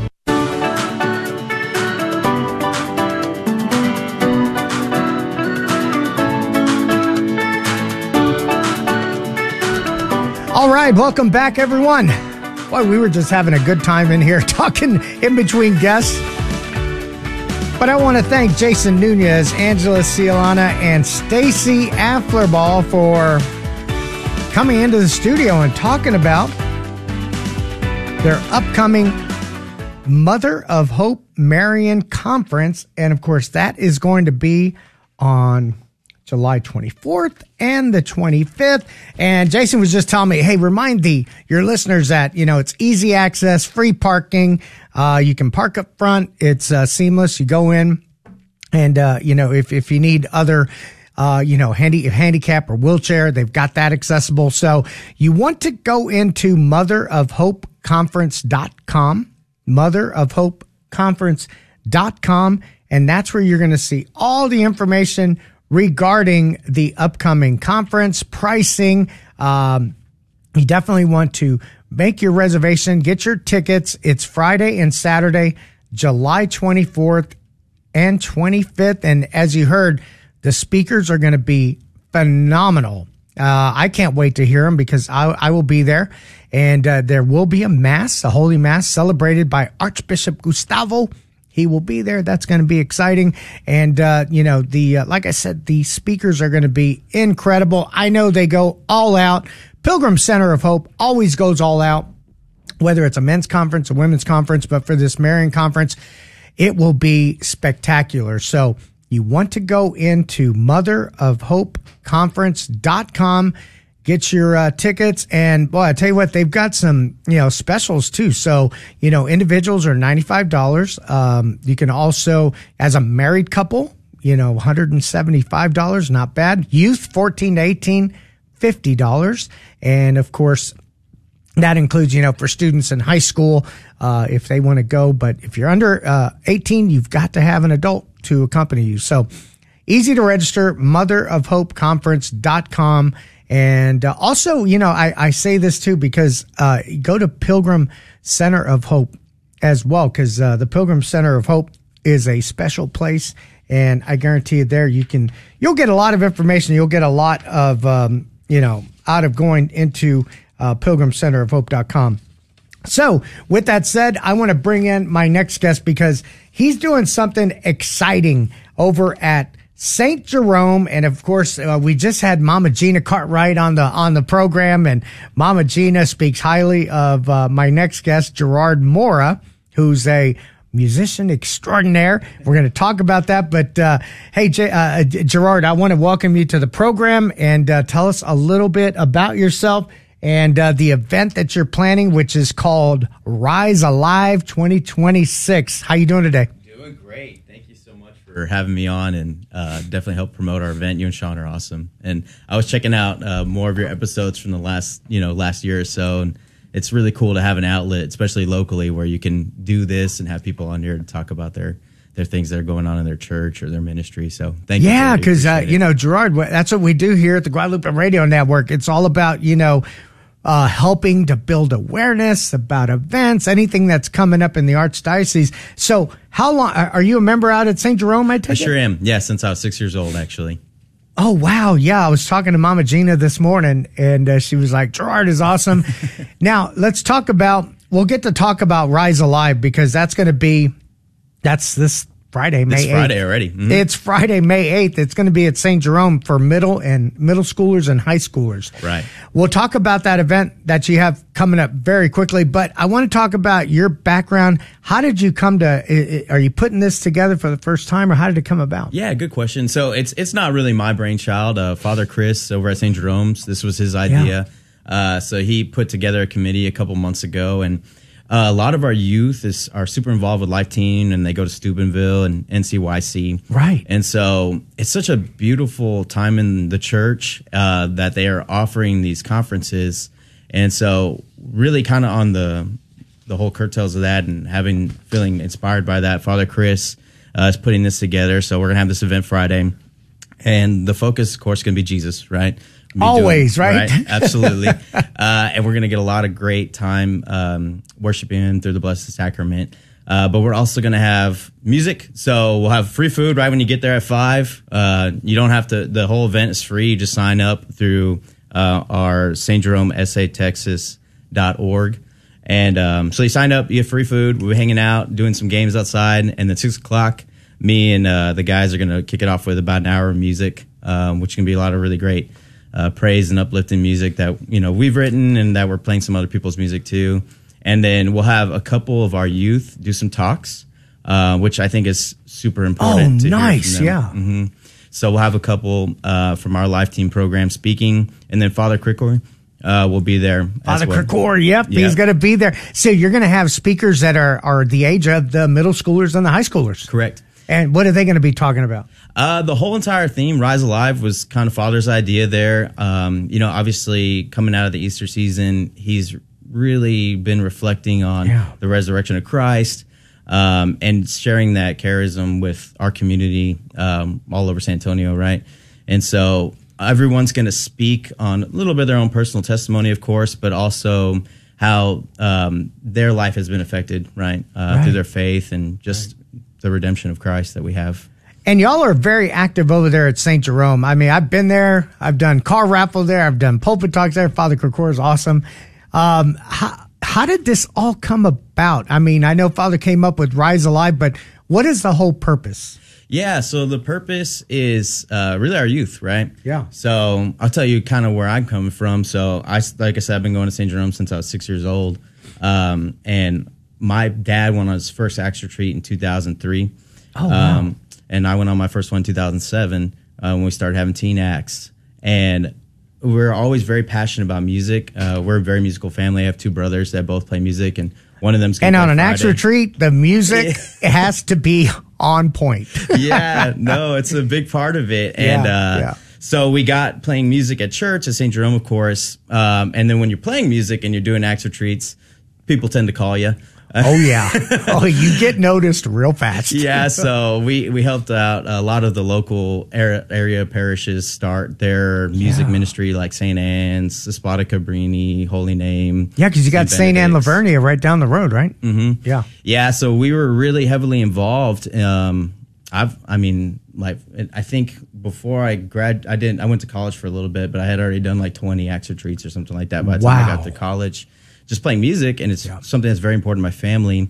Speaker 1: All right, welcome back, everyone. Boy, we were just having a good time in here talking in between guests. But I want to thank Jason Nunez, Angela Cialana, and Stacy Afflerball for coming into the studio and talking about their upcoming Mother of Hope Marian Conference. And, of course, that is going to be on July twenty-fourth and the twenty-fifth. And Jason was just telling me, hey, remind the your listeners that, you know, it's easy access, free parking. Uh, you can park up front. It's uh, seamless. You go in and, uh, you know, if, if you need other, uh, you know, handy, handicap or wheelchair, they've got that accessible. So you want to go into mother of hope conference dot com, mother of hope conference dot com. And that's where you're going to see all the information regarding the upcoming conference, pricing. Um, you definitely want to make your reservation, get your tickets. It's Friday and Saturday, July twenty-fourth and twenty-fifth. And as you heard, the speakers are going to be phenomenal. Uh, I can't wait to hear them because I, I will be there. And uh, there will be a mass, a holy mass celebrated by Archbishop Gustavo. He will be there. That's going to be exciting. And, uh, you know, the, uh, like I said, the speakers are going to be incredible. I know they go all out. Pilgrim Center of Hope always goes all out, whether it's a men's conference, a women's conference, but for this Marian conference, it will be spectacular. So you want to go into mother of hope conference dot com. Get your uh, tickets, and boy, I tell you what, they've got some, you know, specials too. So, you know, individuals are ninety-five dollars. Um, you can also, as a married couple, you know, one hundred seventy-five dollars, not bad. Youth, fourteen to eighteen, fifty dollars. And of course, that includes, you know, for students in high school, uh, if they want to go. But if you're under uh, eighteen, you've got to have an adult to accompany you. So easy to register, mother of hope conference dot com. And uh, also, you know, I, I say this too because uh, go to Pilgrim Center of Hope as well, because uh, the Pilgrim Center of Hope is a special place, and I guarantee you there you can you'll get a lot of information. You'll get a lot of um, you know out of going into uh, pilgrim center of hope dot com. So, with that said, I want to bring in my next guest because he's doing something exciting over at Saint Jerome. And of course, uh, we just had Mama Gina Cartwright on the on the program, and Mama Gina speaks highly of uh, my next guest, Gerard Mora, who's a musician extraordinaire. We're going to talk about that. But uh, hey, J- uh, Gerard, I want to welcome you to the program and uh, tell us a little bit about yourself and uh, the event that you're planning, which is called Rise Alive twenty twenty-six. How you doing today?
Speaker 7: Doing great. For having me on, and uh, definitely help promote our event. You and Sean are awesome, and I was checking out uh, more of your episodes from the last, you know, last year or so, and it's really cool to have an outlet, especially locally, where you can do this and have people on here to talk about their their things that are going on in their church or their ministry. So thank you.
Speaker 1: Yeah, because uh, you know, Gerard, that's what we do here at the Guadalupe Radio Network. It's all about, you know, Uh, helping to build awareness about events, anything that's coming up in the Archdiocese. So how long, are you a member out at Saint Jerome, I take
Speaker 7: I sure it? am. Yeah, since I was six years old, actually.
Speaker 1: Oh, wow. Yeah, I was talking to Mama Gina this morning, and uh, she was like, Gerard is awesome. Now, let's talk about, we'll get to talk about Rise Alive, because that's going to be, that's this Friday, May eighth.
Speaker 7: It's Friday already. Mm-hmm.
Speaker 1: It's Friday, May eighth. It's going to be at Saint Jerome for middle and middle schoolers and high schoolers.
Speaker 7: Right.
Speaker 1: We'll talk about that event that you have coming up very quickly, but I want to talk about your background. How did you come to, are you putting this together for the first time, or how did it come about?
Speaker 7: Yeah, good question. So it's it's not really my brainchild. Uh, Father Chris over at Saint Jerome's, this was his idea. Yeah. Uh, so he put together a committee a couple months ago, and Uh, a lot of our youth is are super involved with Life Teen, and they go to Steubenville and N C Y C.
Speaker 1: Right.
Speaker 7: And so it's such a beautiful time in the church uh, that they are offering these conferences. And so really kind of on the the whole curtails of that and having feeling inspired by that, Father Chris uh, is putting this together. So we're going to have this event Friday. And the focus, of course, is going to be Jesus, right? Be
Speaker 1: Always,
Speaker 7: doing,
Speaker 1: right?
Speaker 7: right? Absolutely. uh, and we're going to get a lot of great time um, worshiping Him through the Blessed Sacrament. Uh, but we're also going to have music. So we'll have free food right when you get there at five. Uh, you don't have to, the whole event is free. You just sign up through uh, our Saint Jerome S A Texas dot org. And um, so you sign up, you get free food. We'll be hanging out, doing some games outside. And then six o'clock, me and uh, the guys are going to kick it off with about an hour of music, um, which can be a lot of really great Uh, praise and uplifting music that, you know, we've written and that we're playing some other people's music too. And then we'll have a couple of our youth do some talks, uh, which I think is super important.
Speaker 1: Oh,
Speaker 7: to
Speaker 1: nice.
Speaker 7: Hear from them.
Speaker 1: Yeah.
Speaker 7: Mm-hmm. So we'll have a couple uh, from our Life Team program speaking, and then Father Krikor uh, will be there.
Speaker 1: Father
Speaker 7: as well.
Speaker 1: Krikor, yep,
Speaker 7: Yep.
Speaker 1: he's going to be there. So you're going to have speakers that are, are the age of the middle schoolers and the high schoolers.
Speaker 7: Correct.
Speaker 1: And what are they going to be talking about?
Speaker 7: Uh, the whole entire theme, Rise Alive, was kind of Father's idea there. Um, you know, obviously, coming out of the Easter season, he's really been reflecting on
Speaker 1: Yeah.
Speaker 7: the resurrection of Christ um, and sharing that charism with our community um, all over San Antonio, right? And so everyone's going to speak on a little bit of their own personal testimony, of course, but also how um, their life has been affected, right, uh,
Speaker 1: Right.
Speaker 7: through their faith and just the redemption of Christ that we have.
Speaker 1: And y'all are very active over there at Saint Jerome. I mean, I've been there. I've done car raffle there. I've done pulpit talks there. Father Krikor is awesome. Um, how, how did this all come about? I mean, I know Father came up with Rise Alive, but what is the whole purpose?
Speaker 7: Yeah, so the purpose is uh, really our youth, right?
Speaker 1: Yeah.
Speaker 7: So I'll tell you kind of where I'm coming from. So I, like I said, I've been going to Saint Jerome since I was six years old. Um, and my dad went on his first Acts retreat in two thousand three.
Speaker 1: Oh, wow.
Speaker 7: Um, and I went on my first one in two thousand seven uh, when we started having teen acts. And we're always very passionate about music. Uh, we're a very musical family. I have two brothers that both play music, and one of them's going
Speaker 1: And
Speaker 7: to
Speaker 1: on
Speaker 7: play
Speaker 1: an
Speaker 7: Friday.
Speaker 1: Acts retreat, the music has to be on point.
Speaker 7: Yeah, no, it's a big part of it. And
Speaker 1: Yeah,
Speaker 7: uh,
Speaker 1: yeah.
Speaker 7: so we got playing music at church at Saint Jerome, of course. Um, and then when you're playing music and you're doing Acts retreats, people tend to call you.
Speaker 1: Oh, yeah. Oh, you get noticed real fast.
Speaker 7: Yeah, so we, we helped out a lot of the local area, area parishes start their music
Speaker 1: Yeah.
Speaker 7: ministry, like Saint Anne's, Espada Cabrini, Holy Name.
Speaker 1: Yeah, because you got Saint Anne
Speaker 7: Benedict's.
Speaker 1: Lavernia right down the road, right? Mm-hmm. Yeah.
Speaker 7: Yeah, so we were really heavily involved. Um, I've, I mean, like, I think before I grad, I didn't. I went to college for a little bit, but I had already done like twenty Acts retreats or something like that by the time I
Speaker 1: Wow.
Speaker 7: got to college, just playing music, and it's
Speaker 1: Yeah.
Speaker 7: something that's very important to my family.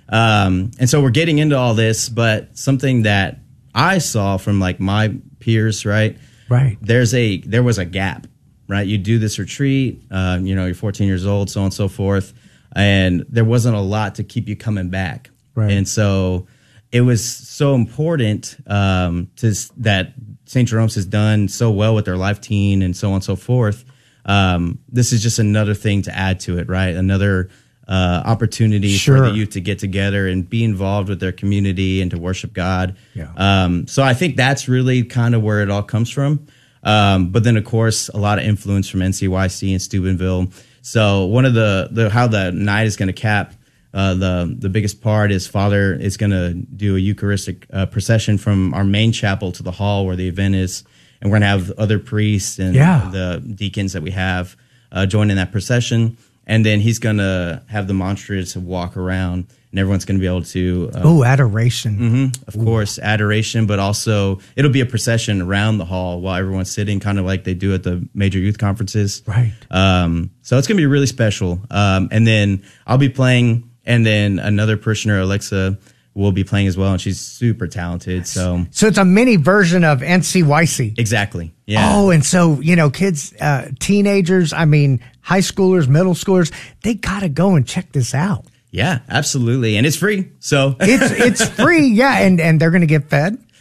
Speaker 7: Um, and so we're getting into all this, but something that I saw from like my peers, right?
Speaker 1: Right.
Speaker 7: There's a there was a gap, right? You do this retreat, uh, you know, you're fourteen years old, so on and so forth, and there wasn't a lot to keep you coming back.
Speaker 1: Right.
Speaker 7: And so it was so important um, to that Saint Jerome's has done so well with their Life Teen and so on and so forth. Um, this is just another thing to add to it, right? Another uh, opportunity
Speaker 1: Sure.
Speaker 7: for the youth to get together and be involved with their community and to worship God.
Speaker 1: Yeah.
Speaker 7: Um, so I think that's really kind of where it all comes from. Um, but then, of course, a lot of influence from N C Y C and Steubenville. So one of the, the how the night is going to cap, uh, the the biggest part is Father is going to do a Eucharistic uh, procession from our main chapel to the hall where the event is. And we're going to have other priests and
Speaker 1: Yeah.
Speaker 7: the deacons that we have uh, join in that procession. And then he's going to have the monstrance walk around, and everyone's going to be able to uh,
Speaker 1: Oh, adoration.
Speaker 7: Mm-hmm. Of course, adoration, but also it'll be a procession around the hall while everyone's sitting, kind of like they do at the major youth conferences.
Speaker 1: Right.
Speaker 7: Um, so it's going to be really special. Um, and then I'll be playing, and then another parishioner, Alexa, will be playing as well, and she's super talented. So
Speaker 1: So it's a mini version of N C Y C.
Speaker 7: exactly, yeah.
Speaker 1: Oh, and so, you know, kids, uh, teenagers, I mean, high schoolers, middle schoolers, they got to go and check this out.
Speaker 7: Yeah, absolutely, and it's free. So
Speaker 1: It's it's free, yeah, and, and they're going to get fed.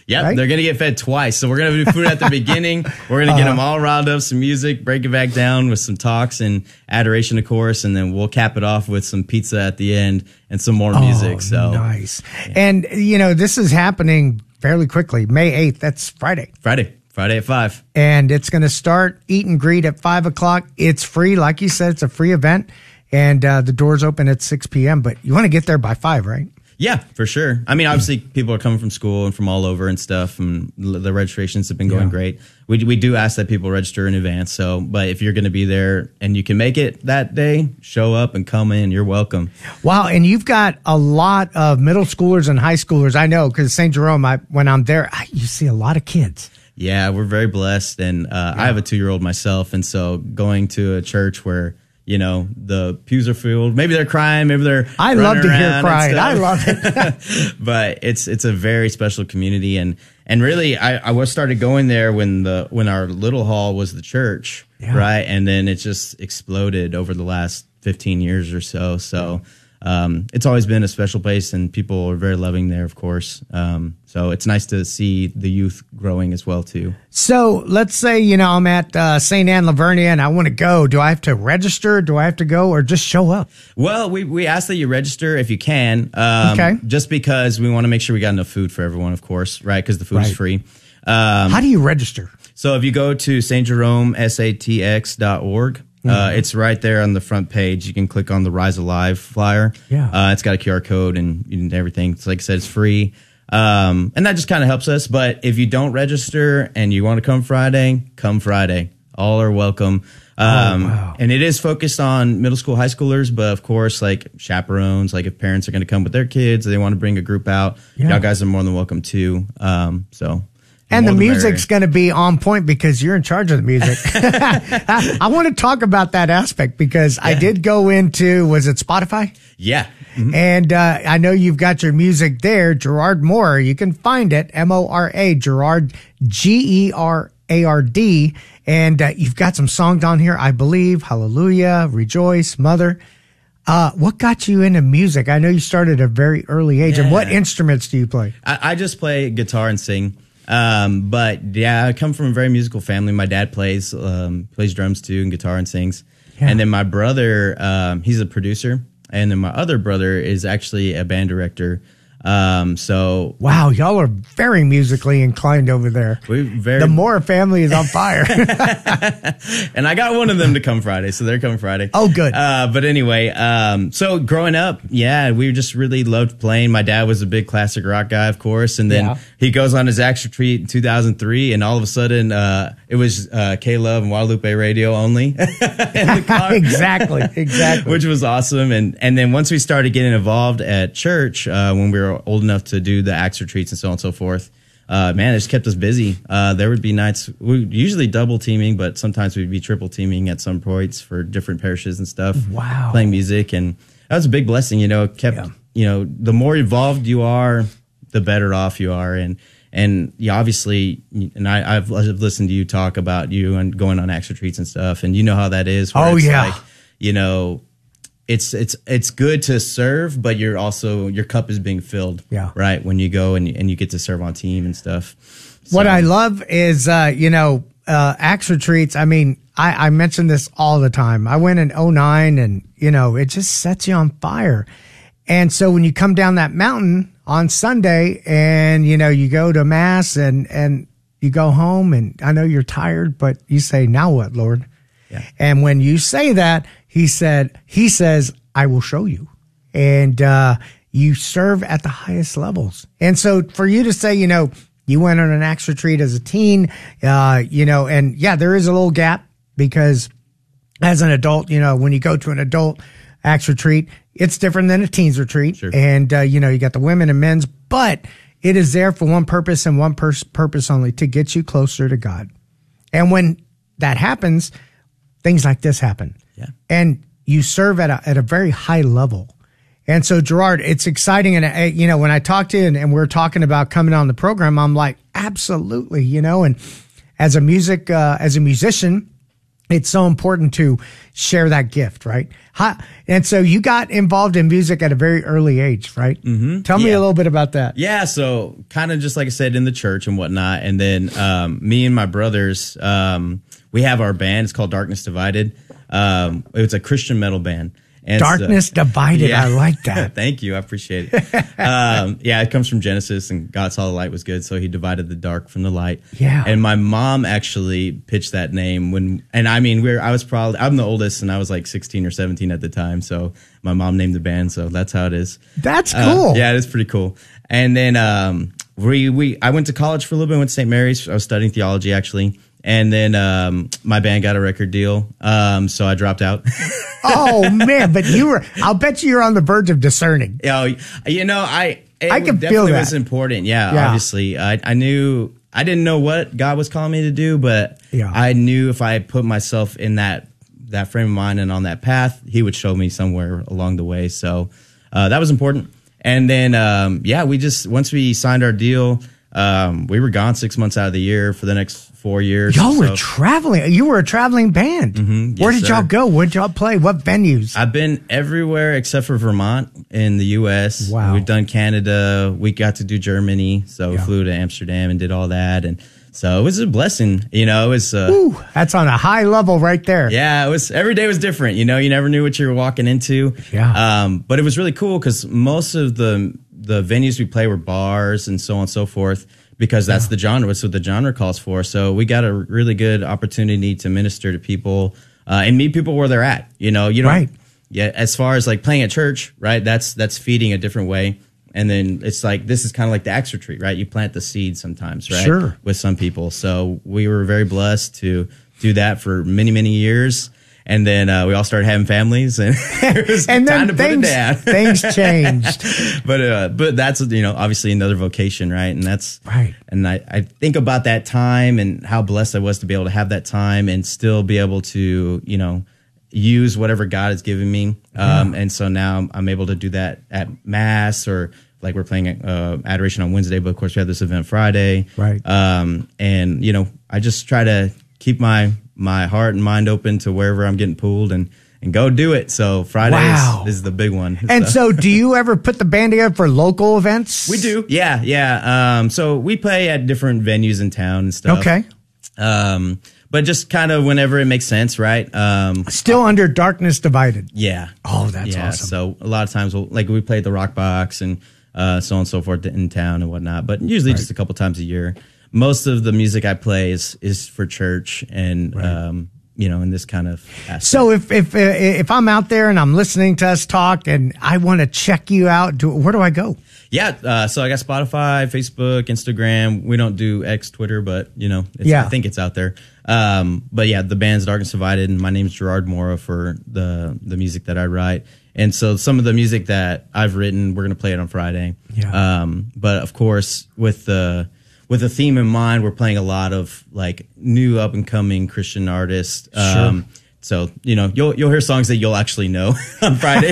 Speaker 7: Yep,
Speaker 1: right?
Speaker 7: They're going to get fed twice. So we're going to do food at the beginning. We're going to get them all riled up, some music, break it back down with some talks and adoration, of course, and then we'll cap it off with some pizza at the end and some more music.
Speaker 1: Oh,
Speaker 7: so
Speaker 1: nice. Yeah. And, you know, this is happening fairly quickly. May eighth, that's Friday.
Speaker 7: Friday. Friday at five.
Speaker 1: And it's going to start eat and greet at five o'clock. It's free. Like you said, it's a free event. And uh, the doors open at six p.m., but you want to get there by five, right?
Speaker 7: Yeah, for sure. I mean, obviously, people are coming from school and from all over and stuff, and the registrations have been going yeah. great. We we do ask that people register in advance. So, but if you're going to be there and you can make it that day, show up and come in. You're welcome.
Speaker 1: Wow, and you've got a lot of middle schoolers and high schoolers. I know because Saint Jerome, I, when I'm there, I, you see a lot of kids.
Speaker 7: Yeah, we're very blessed, and uh, yeah. I have a two-year-old myself, and so going to a church where, you know, the pews are filled. Maybe they're crying. Maybe they're.
Speaker 1: I love to hear crying. I love
Speaker 7: it. But it's it's a very special community, and and really, I I was started going there when the when our little hall was the church, yeah. right, and then it just exploded over the last fifteen years or so. So. Um, it's always been a special place, and people are very loving there, of course. Um, so it's nice to see the youth growing as well, too.
Speaker 1: So let's say, you know, I'm at uh, Saint Anne Lavernia and I want to go. Do I have to register? Do I have to go or just show up?
Speaker 7: Well, we, we ask that you register if you can. Um,
Speaker 1: okay.
Speaker 7: Just because we want to make sure we got enough food for everyone, of course, right? Because the food
Speaker 1: right.
Speaker 7: is free. Um,
Speaker 1: How do you register?
Speaker 7: So if you go to Saint Jerome S A T X dot org, Uh, it's right there on the front page. You can click on the Rise Alive flyer.
Speaker 1: Yeah.
Speaker 7: Uh, it's got a Q R code and, and everything. So like I said, it's free. Um, and that just kind of helps us. But if you don't register and you want to come Friday, come Friday. All are welcome. Um,
Speaker 1: oh, wow.
Speaker 7: And it is focused on middle school, high schoolers, but of course, like chaperones, like if parents are going to come with their kids, or they want to bring a group out,
Speaker 1: yeah.
Speaker 7: y'all guys are more than welcome too. Um, so.
Speaker 1: And the music's going to be on point because you're in charge of the music. I, I want to talk about that aspect because yeah. I did go into, was it Spotify?
Speaker 7: Yeah. Mm-hmm.
Speaker 1: And uh, I know you've got your music there, Gerard Moore. You can find it, M O R A, Gerard, G E R A R D. And uh, you've got some songs on here, I believe, Hallelujah, Rejoice, Mother. Uh, what got you into music? I know you started at a very early age. Yeah. And what instruments do you play?
Speaker 7: I, I just play guitar and sing. Um, but yeah, I come from a very musical family. My dad plays, um, plays drums too and guitar and sings. Yeah. And then my brother, um, he's a producer. And then my other brother is actually a band director. Um, so
Speaker 1: wow, y'all are very musically inclined over there.
Speaker 7: We very
Speaker 1: the Moore family is on fire.
Speaker 7: And I got one of them to come Friday, so they're coming Friday.
Speaker 1: Oh, good.
Speaker 7: Uh, but anyway, um, so growing up, yeah, we just really loved playing. My dad was a big classic rock guy, of course, and then yeah. he goes on his Acts Retreat in two thousand three, and all of a sudden, uh, it was uh, K-Love and Guadalupe Radio only in the car.
Speaker 1: Exactly, exactly.
Speaker 7: Which was awesome, and and then once we started getting involved at church, uh, when we were old enough to do the Acts Retreats and so on and so forth, uh, man, it just kept us busy. Uh, there would be nights, we usually double teaming, but sometimes we'd be triple teaming at some points for different parishes and stuff.
Speaker 1: Wow.
Speaker 7: Playing music. And that was a big blessing, you know, it kept, yeah. you know, the more involved you are, the better off you are. And, and yeah, obviously, and I, I've, I've listened to you talk about you and going on Acts Retreats and stuff, and you know how that is.
Speaker 1: Oh, yeah. Like,
Speaker 7: you know, It's it's it's good to serve, but you're also your cup is being filled,
Speaker 1: yeah.
Speaker 7: right? When you go and and you get to serve on team and stuff. So.
Speaker 1: What I love is, uh, you know, uh, Acts Retreats. I mean, I, I mention this all the time. I went in oh nine, and you know, it just sets you on fire. And so when you come down that mountain on Sunday, and you know, you go to mass, and and you go home, and I know you're tired, but you say, "Now what, Lord?"
Speaker 7: Yeah.
Speaker 1: And when you say that, he said, he says, I will show you. And, uh, you serve at the highest levels. And so for you to say, you know, you went on an Acts Retreat as a teen, uh, you know, and yeah, there is a little gap because as an adult, you know, when you go to an adult Acts Retreat, it's different than a teens retreat.
Speaker 7: Sure.
Speaker 1: And, uh, you know, you got the women and men's, but it is there for one purpose and one pers- purpose only, to get you closer to God. And when that happens, things like this happen.
Speaker 7: Yeah.
Speaker 1: And you serve at a, at a very high level. And so, Gerard, it's exciting. And, uh, you know, when I talked to you and, and we're talking about coming on the program, I'm like, absolutely, you know, and as a music, uh, as a musician, it's so important to share that gift, right? How, and so you got involved in music at a very early age, right? Mm-hmm. Tell me
Speaker 7: yeah.
Speaker 1: a little bit about that.
Speaker 7: Yeah, so kind of just like I said, in the church and whatnot. And then um, me and my brothers, um, we have our band. It's called Darkness Divided. Um, it's a Christian metal band. And
Speaker 1: Darkness
Speaker 7: so,
Speaker 1: Divided.
Speaker 7: yeah.
Speaker 1: I like that.
Speaker 7: Thank you. I appreciate it. um, yeah, it comes from Genesis, and God saw the light was good, so he divided the dark from the light.
Speaker 1: Yeah.
Speaker 7: And my mom actually pitched that name when, and I mean, we're, I was probably, I'm the oldest, and I was like sixteen or seventeen at the time, so my mom named the band, so that's how it is.
Speaker 1: That's cool.
Speaker 7: Uh, yeah, it is pretty cool. And then um, we, we, I went to college for a little bit, went to Saint Mary's. I was studying theology, actually. And then um, my band got a record deal, um, so I dropped out.
Speaker 1: Oh man! But you were, I'll bet you you're on the verge of discerning.
Speaker 7: You know, you know I, it
Speaker 1: I can
Speaker 7: definitely
Speaker 1: feel that.
Speaker 7: was important. Yeah,
Speaker 1: Yeah.
Speaker 7: obviously. I, I knew, I didn't know what God was calling me to do, but
Speaker 1: Yeah.
Speaker 7: I knew if I put myself in that, that frame of mind and on that path, he would show me somewhere along the way. So uh, that was important. And then, um, yeah, we just, once we signed our deal, um, we were gone six months out of the year for the next four years.
Speaker 1: Y'all were
Speaker 7: so.
Speaker 1: traveling. You were a traveling band.
Speaker 7: Mhm.
Speaker 1: Where
Speaker 7: Yes,
Speaker 1: did y'all
Speaker 7: sir.
Speaker 1: go? Where'd y'all play? What venues?
Speaker 7: I've been everywhere except for Vermont in the U S.
Speaker 1: Wow.
Speaker 7: We've done Canada. We got to do Germany. So we
Speaker 1: Yeah.
Speaker 7: flew to Amsterdam and did all that. And so it was a blessing. You know, it was, uh,
Speaker 1: Ooh, that's on a high level right there.
Speaker 7: yeah, it was, every day was different. You know, you never knew what you were walking into.
Speaker 1: Yeah.
Speaker 7: Um, but it was really cool because most of the, the venues we play were bars and so on and so forth, because that's the genre. That's what the genre calls for. So we got a really good opportunity to minister to people uh, and meet people where they're at. You know, you don't.
Speaker 1: Right.
Speaker 7: Yeah. As far as like playing at church, right? That's that's feeding a different way. And then it's like this is kind of like the Acts retreat, right? You plant the seed sometimes, right?
Speaker 1: Sure.
Speaker 7: With some people. So we were very blessed to do that for many many years. And then uh, we all started having families, and it was
Speaker 1: And
Speaker 7: time
Speaker 1: then
Speaker 7: to
Speaker 1: things,
Speaker 7: put it down.
Speaker 1: things changed.
Speaker 7: but uh, but that's, you know, obviously another vocation, right? And that's
Speaker 1: Right.
Speaker 7: And I, I think about that time and how blessed I was to be able to have that time and still be able to, you know, use whatever God has given me. Um, and so now I'm, I'm able to do that at Mass, or like we're playing uh, Adoration on Wednesday, but of course we have this event Friday.
Speaker 1: Right.
Speaker 7: Um, and you know, I just try to keep my my heart and mind open to wherever I'm getting pulled and. And go do it. So Fridays
Speaker 1: Wow.
Speaker 7: is the big one.
Speaker 1: And so, do you ever put the band together for local events?
Speaker 7: We do. Yeah, yeah. Um, so we play at different venues in town and stuff.
Speaker 1: Okay.
Speaker 7: Um, but just kind of whenever it makes sense, right? Um,
Speaker 1: Still under Darkness Divided.
Speaker 7: yeah.
Speaker 1: Oh, that's
Speaker 7: yeah.
Speaker 1: awesome.
Speaker 7: So a lot of times, we'll, like we play at the Rock Box and uh, so on and so forth in town and whatnot. But usually just a couple times a year. Most of the music I play is is for church and. Um, you know, in this kind of aspect.
Speaker 1: So if if uh, if I'm out there and I'm listening to us talk and I want to check you out, do, where do I go?
Speaker 7: Yeah, uh, so I got Spotify, Facebook, Instagram. We don't do X, Twitter, but you know, it's,
Speaker 1: Yeah.
Speaker 7: I think it's out there. Um, but yeah, the band's Darkness Divided, and my name's Gerard Mora for the the music that I write. And so some of the music that I've written, we're gonna play it on Friday.
Speaker 1: Yeah.
Speaker 7: Um, but of course, with the with the theme in mind, we're playing a lot of like new up and coming Christian artists. Um, so you know, you'll you'll hear songs that you'll actually know on Friday.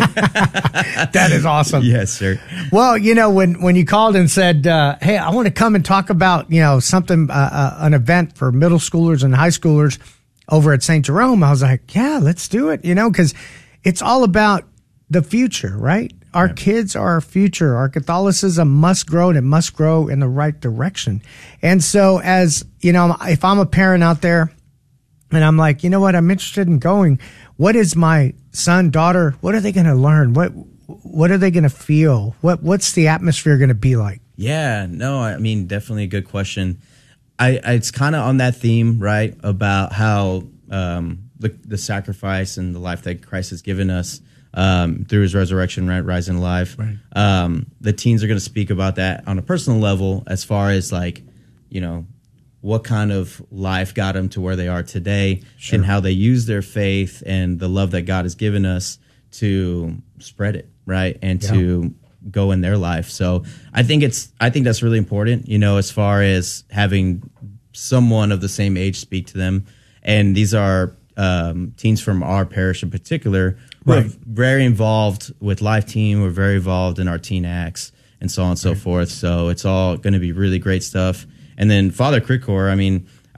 Speaker 1: That is awesome.
Speaker 7: Yes, sir.
Speaker 1: Well, you know, when, when you called and said, uh, hey, I want to come and talk about, you know, something, uh, uh, an event for middle schoolers and high schoolers over at Saint Jerome, I was like, yeah, let's do it, you know, because it's all about the future, right? Our
Speaker 7: Right.
Speaker 1: kids are our future. Our Catholicism must grow, and it must grow in the right direction. And so as, you know, if I'm a parent out there and I'm like, you know what, I'm interested in going, what is my son, daughter, what are they going to learn? What, what are they going to feel? What, what's the atmosphere going to be like?
Speaker 7: Yeah, no, I mean, definitely a good question. I, I it's kind of on that theme, right? About how um, the the sacrifice and the life that Christ has given us um, through His resurrection, right, rising alive.
Speaker 1: Right.
Speaker 7: Um, the teens are going to speak about that on a personal level, as far as like, you know, what kind of life got them to where they are today,
Speaker 1: Sure.
Speaker 7: and how they use their faith and the love that God has given us to spread it, right, and
Speaker 1: Yeah.
Speaker 7: to go in their life. So I think it's I think that's really important, you know, as far as having someone of the same age speak to them. And these are um, teens from our parish in particular who
Speaker 1: Right.
Speaker 7: are very involved with Life Team. We're very involved in our teen acts and so on and so
Speaker 1: Right.
Speaker 7: forth. So it's all going to be really great stuff. And then Father Krikor, I mean, I've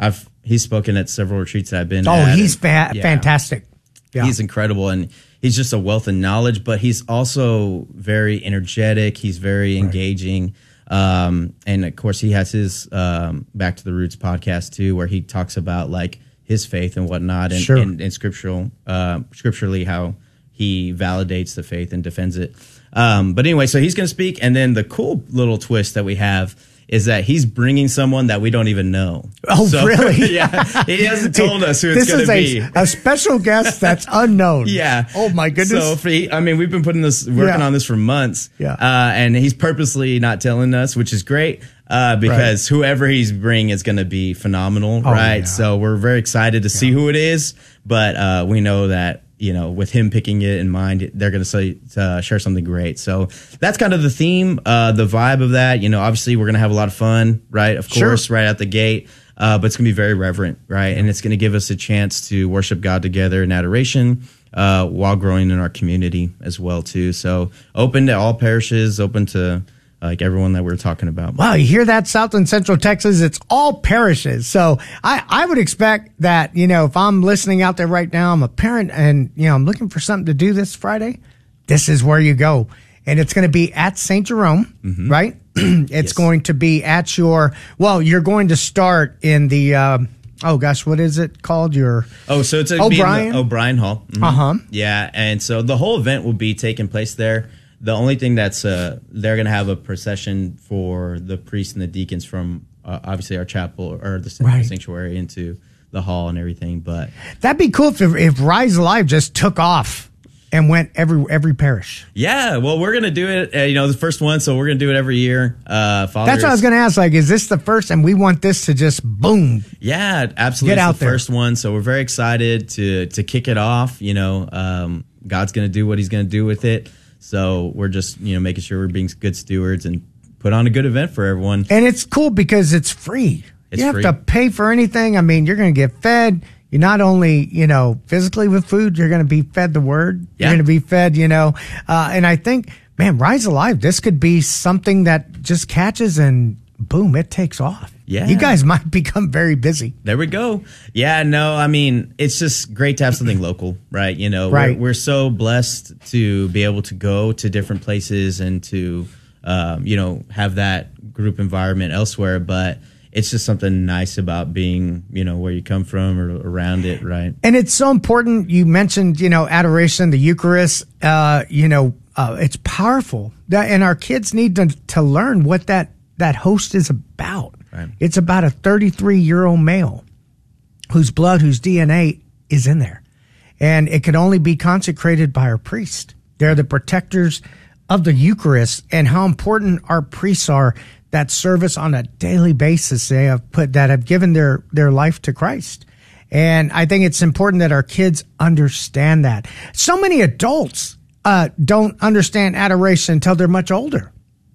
Speaker 7: he's spoken at several retreats that I've been
Speaker 1: Oh,
Speaker 7: at.
Speaker 1: he's fa-
Speaker 7: Yeah.
Speaker 1: fantastic. Yeah.
Speaker 7: He's incredible, and he's just a wealth of knowledge, but he's also very energetic. He's very engaging. Um, and of course, he has his um, Back to the Roots podcast too, where he talks about like his faith and whatnot, and,
Speaker 1: Sure.
Speaker 7: and, and scriptural, uh, scripturally how he validates the faith and defends it. Um, but anyway, so he's going to speak, and then the cool little twist that we have is that he's bringing someone that we don't even know.
Speaker 1: Oh,
Speaker 7: So,
Speaker 1: really?
Speaker 7: Yeah, he hasn't told us who it's
Speaker 1: This
Speaker 7: going
Speaker 1: is
Speaker 7: to
Speaker 1: a,
Speaker 7: be.
Speaker 1: a special guest that's unknown.
Speaker 7: Yeah.
Speaker 1: Oh, my goodness.
Speaker 7: So, for, I mean, we've been putting this, working
Speaker 1: Yeah.
Speaker 7: on this for months.
Speaker 1: Yeah.
Speaker 7: Uh, and he's purposely not telling us, which is great, uh, because whoever he's bringing is going to be phenomenal,
Speaker 1: Oh,
Speaker 7: right?
Speaker 1: yeah.
Speaker 7: So we're very excited to see who it is, but uh, we know that, you know, with him picking it in mind, they're going to say, uh, share something great. So that's kind of the theme, uh, the vibe of that. You know, obviously we're going to have a lot of fun, right? Of
Speaker 1: Sure.
Speaker 7: course, right out the gate. Uh, but it's going to be very reverent, right? And it's going to give us a chance to worship God together in adoration, uh, while growing in our community as well, too. So open to all parishes, open to like everyone that we're talking about.
Speaker 1: Wow, you hear that, South and Central Texas? It's all parishes. So I, I would expect that, you know, if I'm listening out there right now, I'm a parent and, you know, I'm looking for something to do this Friday, this is where you go. And it's going to be at Saint Jerome,
Speaker 7: Mm-hmm.
Speaker 1: right? It's
Speaker 7: Yes.
Speaker 1: going to be at your, well, you're going to start in the, um, oh gosh, what is it called? Your
Speaker 7: Oh, so it's a
Speaker 1: O'Brien?
Speaker 7: O'Brien Hall. Mhm.
Speaker 1: Uh-huh.
Speaker 7: Yeah, and so the whole event will be taking place there. The only thing that's uh, they're going to have a procession for the priests and the deacons from uh, obviously our chapel or the
Speaker 1: Right.
Speaker 7: sanctuary into the hall and everything. But
Speaker 1: That'd be cool if, if Rise Alive just took off and went every every parish.
Speaker 7: yeah, well, we're going to do it. Uh, you know, the first one, so we're going to do it every year. Uh, Father,
Speaker 1: That's what I was going to ask. Like, is this the first? And we want this to just boom.
Speaker 7: Yeah, absolutely.
Speaker 1: Get
Speaker 7: It's
Speaker 1: out
Speaker 7: the
Speaker 1: there.
Speaker 7: first one, so we're very excited to to kick it off. You know, um, God's going to do what He's going to do with it. So we're just, you know, making sure we're being good stewards and put on a good event for everyone.
Speaker 1: And it's cool because it's free.
Speaker 7: It's
Speaker 1: you have
Speaker 7: free.
Speaker 1: to pay for anything. I mean, you're going to get fed. You're not only, you know, physically with food, you're going to be fed the word.
Speaker 7: Yeah.
Speaker 1: You're going to be fed, you know. Uh, and I think, man, Rise Alive, this could be something that just catches and boom, it takes off.
Speaker 7: Yeah.
Speaker 1: You guys might become very busy.
Speaker 7: There we go. Yeah, no, I mean, it's just great to have something local, right? You know,
Speaker 1: Right.
Speaker 7: we're, we're so blessed to be able to go to different places and to, um, you know, have that group environment elsewhere. But it's just something nice about being, you know, where you come from or around it, right?
Speaker 1: And it's so important. You mentioned, you know, adoration, the Eucharist, uh, you know, uh, it's powerful. That, and our kids need to, to learn what that, that host is about.
Speaker 7: Right.
Speaker 1: It's about a thirty-three year old male whose blood, whose D N A is in there. And it can only be consecrated by our priest. They're the protectors of the Eucharist, and how important our priests are that service on a daily basis. They have put that have given their, their life to Christ. And I think it's important that our kids understand that. So many adults uh, don't understand adoration until they're much older.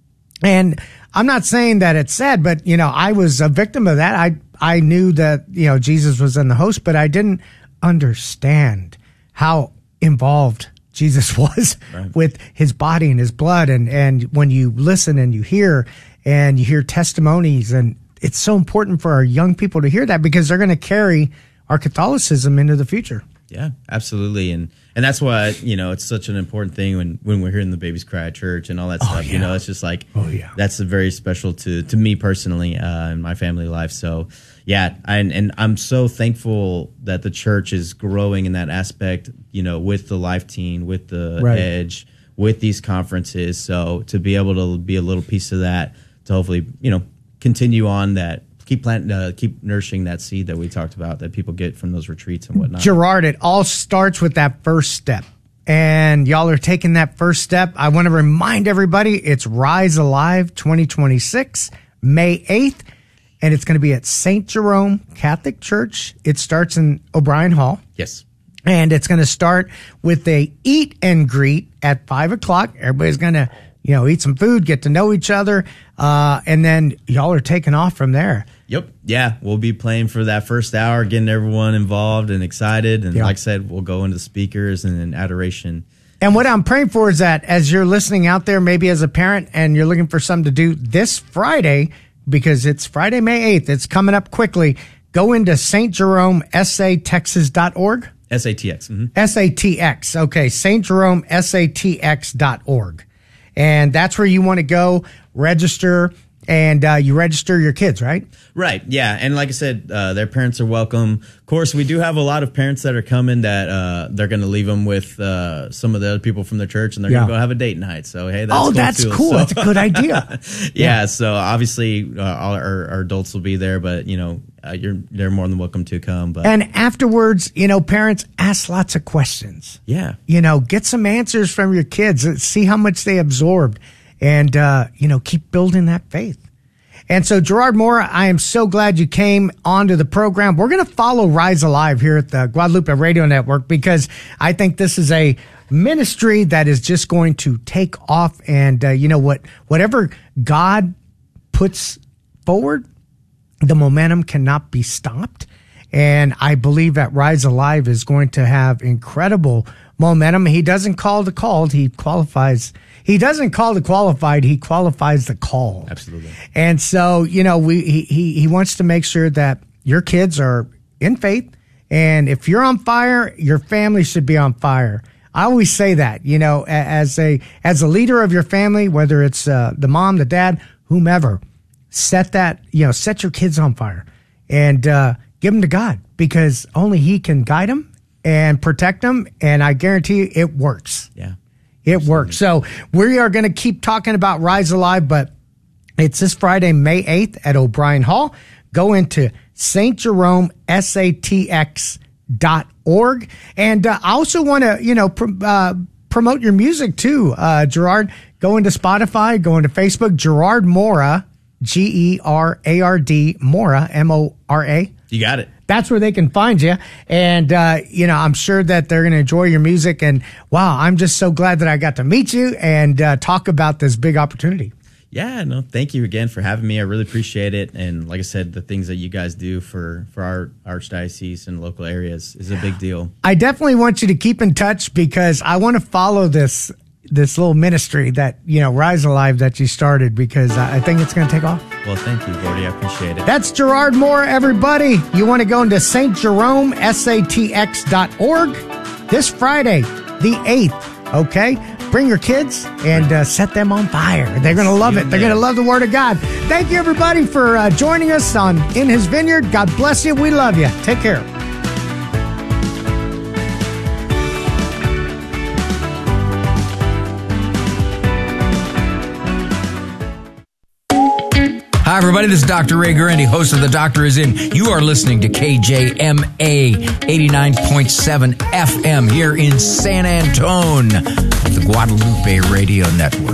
Speaker 1: And I'm not saying that it's sad, but, you know, I was a victim of that. I, I knew that, you know, Jesus was in the host, but I didn't understand how involved Jesus was
Speaker 7: Right.
Speaker 1: with his body and his blood. And, and when you listen and you hear and you hear testimonies, and it's so important for our young people to hear that because they're going to carry our Catholicism into the future.
Speaker 7: Yeah, absolutely. And and that's why, you know, it's such an important thing when, when we're hearing the babies cry at church and all that stuff.
Speaker 1: yeah.
Speaker 7: You know, it's just like,
Speaker 1: Oh, yeah.
Speaker 7: that's a very special to, to me personally uh, in my family life. So, yeah, and, and I'm so thankful that the church is growing in that aspect, you know, with the Life Teen, with the
Speaker 1: Right.
Speaker 7: Edge, with these conferences. So to be able to be a little piece of that, to hopefully, you know, continue on that, keep planting, uh, keep nourishing that seed that we talked about that people get from those retreats and whatnot.
Speaker 1: Gerard, it all starts with that first step. And y'all are taking that first step. I want to remind everybody it's Rise Alive twenty twenty-six, May eighth. And it's going to be at Saint Jerome Catholic Church. It starts in O'Brien Hall.
Speaker 7: Yes.
Speaker 1: And it's going to start with a eat and greet at five o'clock. Everybody's going to, you know, eat some food, get to know each other. Uh, and then y'all are taking off from there.
Speaker 7: Yep. Yeah. We'll be playing for that first hour, getting everyone involved and excited. And
Speaker 1: Yeah.
Speaker 7: like I said, we'll go into speakers and then adoration.
Speaker 1: And what I'm praying for is that as you're listening out there, maybe as a parent, and you're looking for something to do this Friday, because it's Friday, May eighth, it's coming up quickly, go into Saint Jerome S A Texas dot org.
Speaker 7: S A T X. Mm-hmm.
Speaker 1: S A T X. Okay. Saint Jerome S A T X dot org. And that's where you want to go register. And uh, you register your kids, right?
Speaker 7: Right, yeah. And like I said, uh, their parents are welcome. Of course, we do have a lot of parents that are coming that uh, they're going to leave them with uh, some of the other people from the church, and they're
Speaker 1: yeah.
Speaker 7: going to go have a date night. So, hey, that's
Speaker 1: oh,
Speaker 7: cool
Speaker 1: that's
Speaker 7: too.
Speaker 1: cool.
Speaker 7: So,
Speaker 1: that's a good idea.
Speaker 7: yeah,
Speaker 1: yeah,
Speaker 7: so obviously uh, all our, our adults will be there, but, you know, uh, you're they're more than welcome to come. But
Speaker 1: And afterwards, you know, parents, ask lots of questions.
Speaker 7: Yeah.
Speaker 1: You know, get some answers from your kids. See how much they absorbed. And, uh, you know, keep building that faith. And so, Gerard Mora, I am so glad you came onto the program. We're going to follow Rise Alive here at the Guadalupe Radio Network because I think this is a ministry that is just going to take off. And, uh, you know what, whatever God puts forward, the momentum cannot be stopped. And I believe that Rise Alive is going to have incredible momentum. He doesn't call the called, he qualifies. He doesn't call the qualified, he qualifies the call.
Speaker 7: Absolutely.
Speaker 1: And so, you know, we he, he he wants to make sure that your kids are in faith. And if you're on fire, your family should be on fire. I always say that, you know, as a as a leader of your family, whether it's uh, the mom, the dad, whomever, set that, you know, set your kids on fire and uh, give them to God because only He can guide them and protect them. And I guarantee you it works.
Speaker 7: Yeah.
Speaker 1: It
Speaker 7: Absolutely.
Speaker 1: works. So we are going to keep talking about Rise Alive, but it's this Friday, May eighth at O'Brien Hall. Go into Saint Jerome S A T X dot org. And uh, I also want to, you know, pr- uh, promote your music too, uh, Gerard. Go into Spotify, go into Facebook, Gerard Mora, G E R A R D, Mora, M O R A.
Speaker 7: You got it.
Speaker 1: That's where they can find you. And, uh, you know, I'm sure that they're going to enjoy your music. And wow, I'm just so glad that I got to meet you and uh, talk about this big opportunity.
Speaker 7: Yeah, no, thank you again for having me. I really appreciate it. And like I said, the things that you guys do for, for our archdiocese and local areas is a big deal.
Speaker 1: I definitely want you to keep in touch because I want to follow this this little ministry that, you know, Rise Alive that you started because I think it's going to take off.
Speaker 7: Well, thank you, Gordy. I appreciate it.
Speaker 1: That's Gerard Mora, everybody. You want to go into Saint Jerome S A T X dot org this Friday, the eighth, okay? Bring your kids and uh, set them on fire. They're going to love it. They're going to love the Word of God. Thank you, everybody, for uh, joining us on In His Vineyard. God bless you. We love you. Take care.
Speaker 8: Hi, everybody. This is Doctor Ray Guarendi, host of The Doctor Is In. You are listening to K J M A eighty-nine point seven F M here in San Antone at the Guadalupe Radio Network.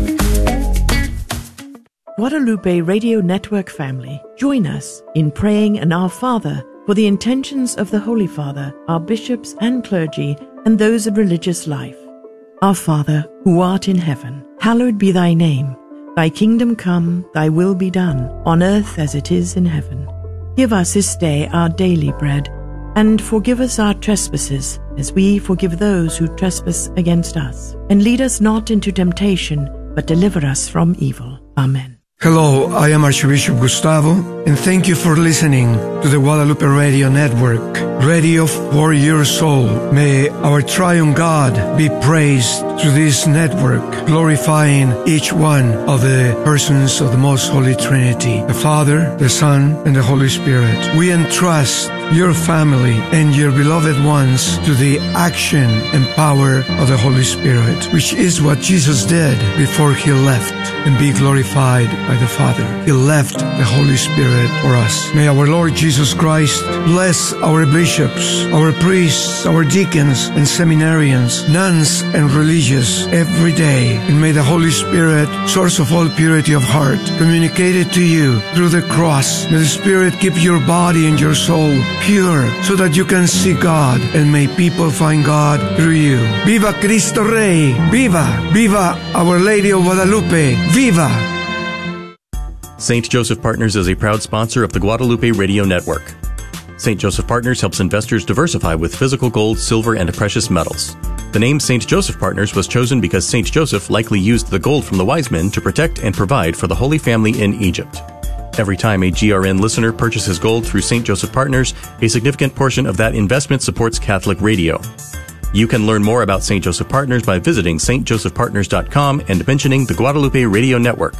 Speaker 9: Guadalupe Radio Network family, join us in praying an Our Father for the intentions of the Holy Father, our bishops and clergy, and those of religious life. Our Father, who art in heaven, hallowed be thy name. Thy kingdom come, thy will be done, on earth as it is in heaven. Give us this day our daily bread, and forgive us our trespasses, as we forgive those who trespass against us. And lead us not into temptation, but deliver us from evil. Amen.
Speaker 10: Hello, I am Archbishop Gustavo, and thank you for listening to the Guadalupe Radio Network, radio for your soul. May our triune God be praised through this network, glorifying each one of the persons of the Most Holy Trinity, the Father, the Son, and the Holy Spirit. We entrust your family and your beloved ones to the action and power of the Holy Spirit, which is what Jesus did before he left and be glorified by the Father. He left the Holy Spirit for us. May our Lord Jesus Christ bless our bishops, our priests, our deacons and seminarians, nuns and religious every day. And may the Holy Spirit, source of all purity of heart, communicate it to you through the cross. May the Spirit keep your body and your soul pure so that you can see God, and may people find God through you. Viva Cristo Rey! Viva! Viva Our Lady of Guadalupe! Viva!
Speaker 11: Saint Joseph Partners is a proud sponsor of the Guadalupe Radio Network. Saint Joseph Partners helps investors diversify with physical gold, silver, and precious metals. The name Saint Joseph Partners was chosen because Saint Joseph likely used the gold from the wise men to protect and provide for the Holy Family in Egypt. Every time a G R N listener purchases gold through Saint Joseph Partners, a significant portion of that investment supports Catholic radio. You can learn more about Saint Joseph Partners by visiting s t joseph partners dot com and mentioning the Guadalupe Radio Network.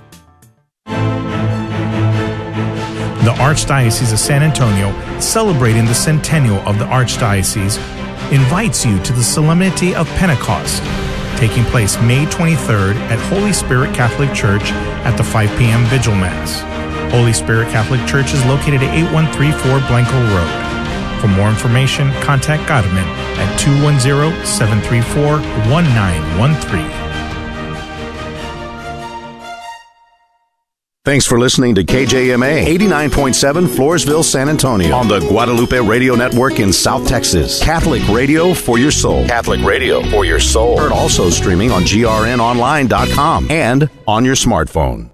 Speaker 5: The Archdiocese of San Antonio, celebrating the centennial of the Archdiocese, invites you to the Solemnity of Pentecost, taking place May twenty-third at Holy Spirit Catholic Church at the five p.m. Vigil Mass. Holy Spirit Catholic Church is located at eight one three four Blanco Road. For more information, contact Godman at two one zero, seven three four, one nine one three.
Speaker 12: Thanks for listening to K J M A eighty-nine point seven Floresville, San Antonio on the Guadalupe Radio Network in South Texas. Catholic radio for your soul. Catholic radio for your soul. Heard also streaming on G R N online dot com and on your smartphone.